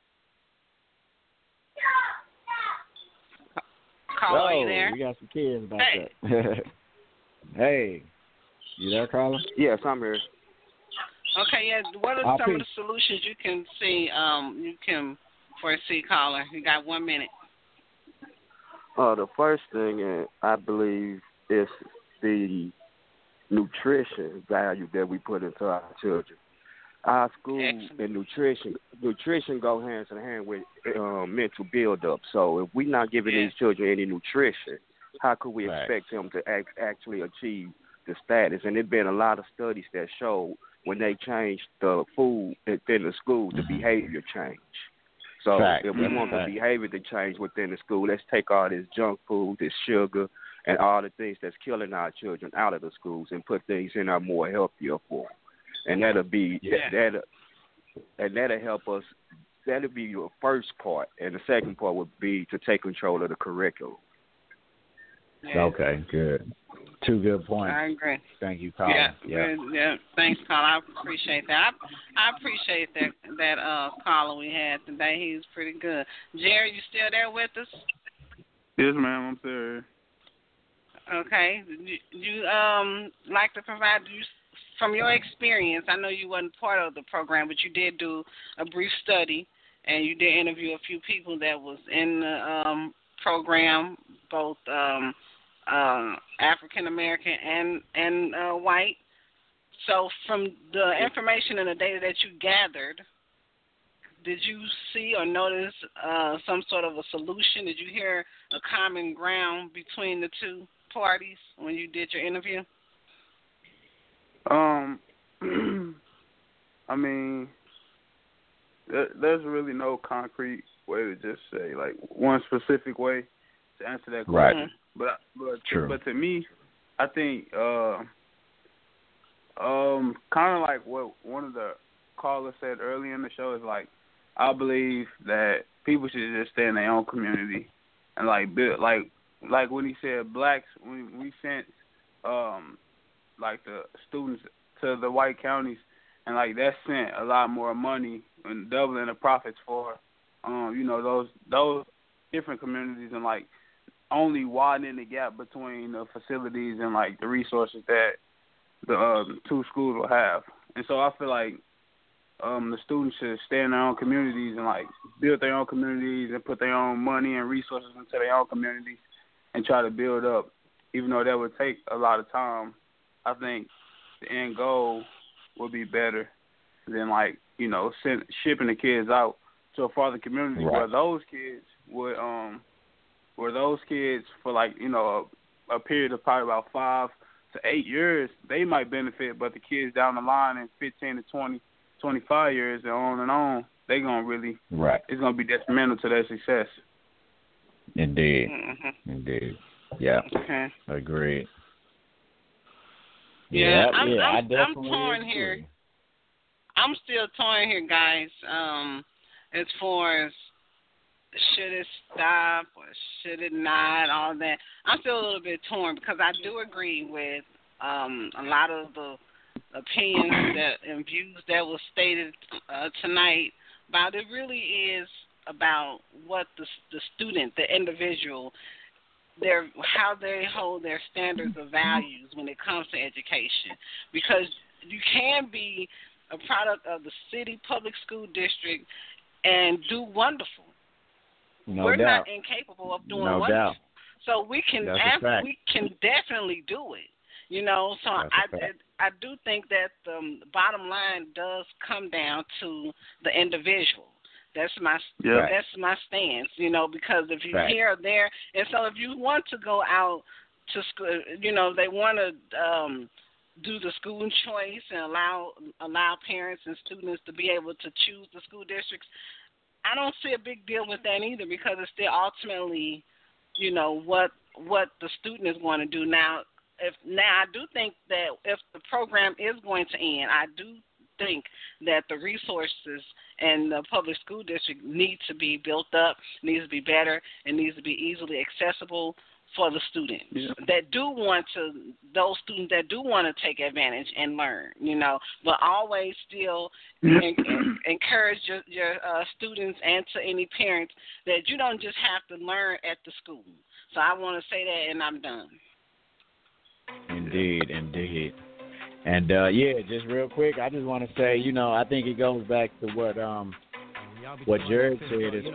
Caller, are you there? We got some kids about that. Hey, you there, caller? Yes, I'm here. Okay, yeah. What are some of the solutions you can see? You can foresee, caller. You got 1 minute. The first thing I believe is the nutrition value that we put into our children. Our school and nutrition go hands in hand with mental build-up. So if we're not giving these children any nutrition, how could we expect them to actually achieve the status? And there's been a lot of studies that show when they change the food within the school, the behavior change. So if we want the behavior to change within the school, let's take all this junk food, this sugar, and all the things that's killing our children out of the schools and put things in our more healthier form. And that'll be that'll help us. That'll be your first part, and the second part would be to take control of the curriculum. Yeah. Okay, good. Two good points. I agree. Thank you, Carl. Yeah. Thanks, Carl. I appreciate that. I appreciate that caller we had today. He's pretty good. Jerry, you still there with us? Yes, ma'am. I'm still here. Okay. You like to provide from your experience? I know you wasn't part of the program, but you did do a brief study, and you did interview a few people that was in the program, both African American and white. So from the information and the data that you gathered, did you see or notice some sort of a solution? Did you hear a common ground between the two parties when you did your interview? I mean, there's really no concrete way to just say like one specific way to answer that question. Right. But to me, I think kind of like what one of the callers said earlier in the show is like, I believe that people should just stay in their own community and like build, like like when he said blacks, when we sent like the students to the white counties, and like that sent a lot more money and doubling the profits for those different communities, and like only widening the gap between the facilities and like the resources that the two schools will have. And so I feel like the students should stay in their own communities and like build their own communities and put their own money and resources into their own communities and try to build up. Even though that would take a lot of time, I think the end goal would be better than like, shipping the kids out to a farther community where those kids would for like, a period of probably about 5 to 8 years, they might benefit, but the kids down the line in 15 to 20, 25 years and on, they're going to really, it's going to be detrimental to their success. Indeed. Mm-hmm. Indeed. Yeah. Okay. Agreed. Yeah, I'm definitely torn agree. here. I'm still torn here, guys. As far as should it stop or should it not, all that. I'm still a little bit torn because I do agree with a lot of the opinions and views that was stated tonight. But it really is about what the student, the individual, how they hold their standards of values when it comes to education. Because you can be a product of the city public school district and do wonderful. We're not incapable of doing wonderful. Doubt. So we can definitely do it. So I do think that the bottom line does come down to the individual. That's my stance, because if you're here or there, and so if you want to go out to school, they want to do the school choice and allow parents and students to be able to choose the school districts. I don't see a big deal with that either, because it's still ultimately, what the student is going to do. Now I do think that if the program is going to end, I do think that the resources and the public school district need to be built up, needs to be better, and needs to be easily accessible for the students those students that do want to take advantage and learn, but always still encourage your students and to any parents that you don't just have to learn at the school. So I want to say that, and I'm done. Indeed. And just real quick, I just want to say, I think it goes back to what Jared said as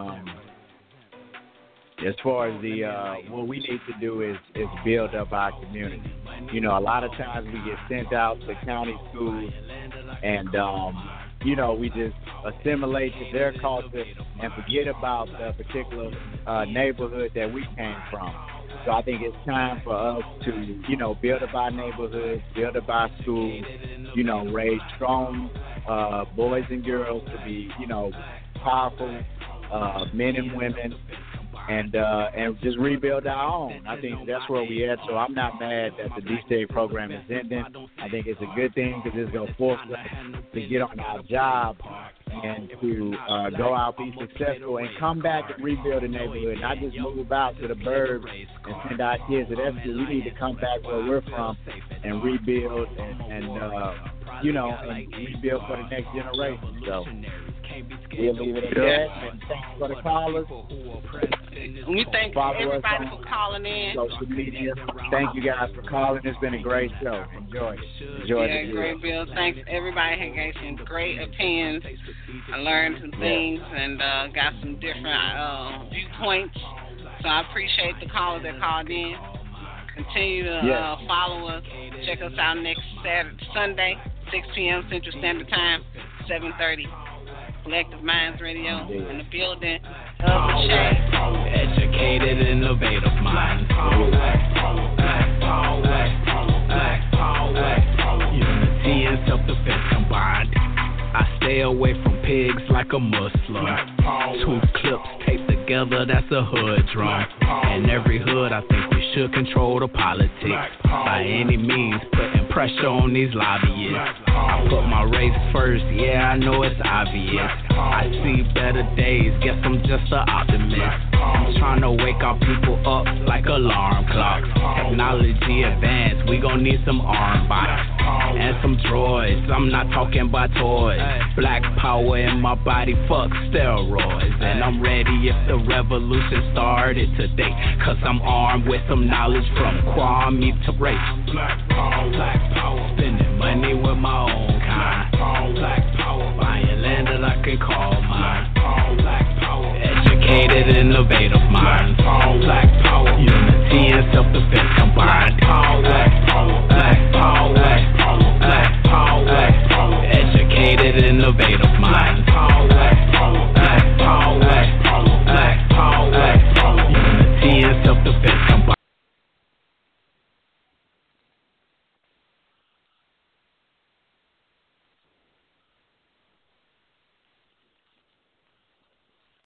far as the what we need to do is build up our community. A lot of times we get sent out to county schools and we just assimilate to their culture and forget about the particular neighborhood that we came from. So I think it's time for us to, build up our neighborhoods, build up our schools, raise strong boys and girls to be, powerful men and women, and just rebuild our own. I think that's where we at. So I'm not mad that the DCA program is ending. I think it's a good thing because it's going to force us to get on our job and to go out, be successful, and come back and rebuild the neighborhood. Not just move out to the burbs and send our kids to that school. We need to come back where we're from and rebuild and rebuild for the next generation. So we'll leave it at that. And thanks for the callers. We thank everybody for calling in. Social media. Thank you guys for calling. It's been a great show. Enjoy it. Great, Bill. Thanks. Everybody had gave some great opinions. I learned some things and got some different viewpoints. So I appreciate the callers that called in. Continue to follow us. Check us out next Sunday, 6 p.m. Central Standard Time, 7:30. Collective Minds Radio in the building of the Shade. Educated, innovative minds. Unity and self-defense combined. I stay away from pigs like a Muslim. 2 clips taped together, that's a hood drum. In every hood, I think we should control the politics. By any means, putting pressure on these lobbyists. I put my race first, yeah, I know it's obvious. I see better days, guess I'm just an optimist. I'm trying to wake our people up like alarm clocks. Technology advanced, we gon' need some arm bots and some droids. I'm not talking about toys. Black power in my body, fuck steroids. And I'm ready if the revolution started today, cause I'm armed with some knowledge from Kwame Ture. Black power, spending money with my own kind. Black power, buying land that I can call mine. Black power, educated, innovative minds.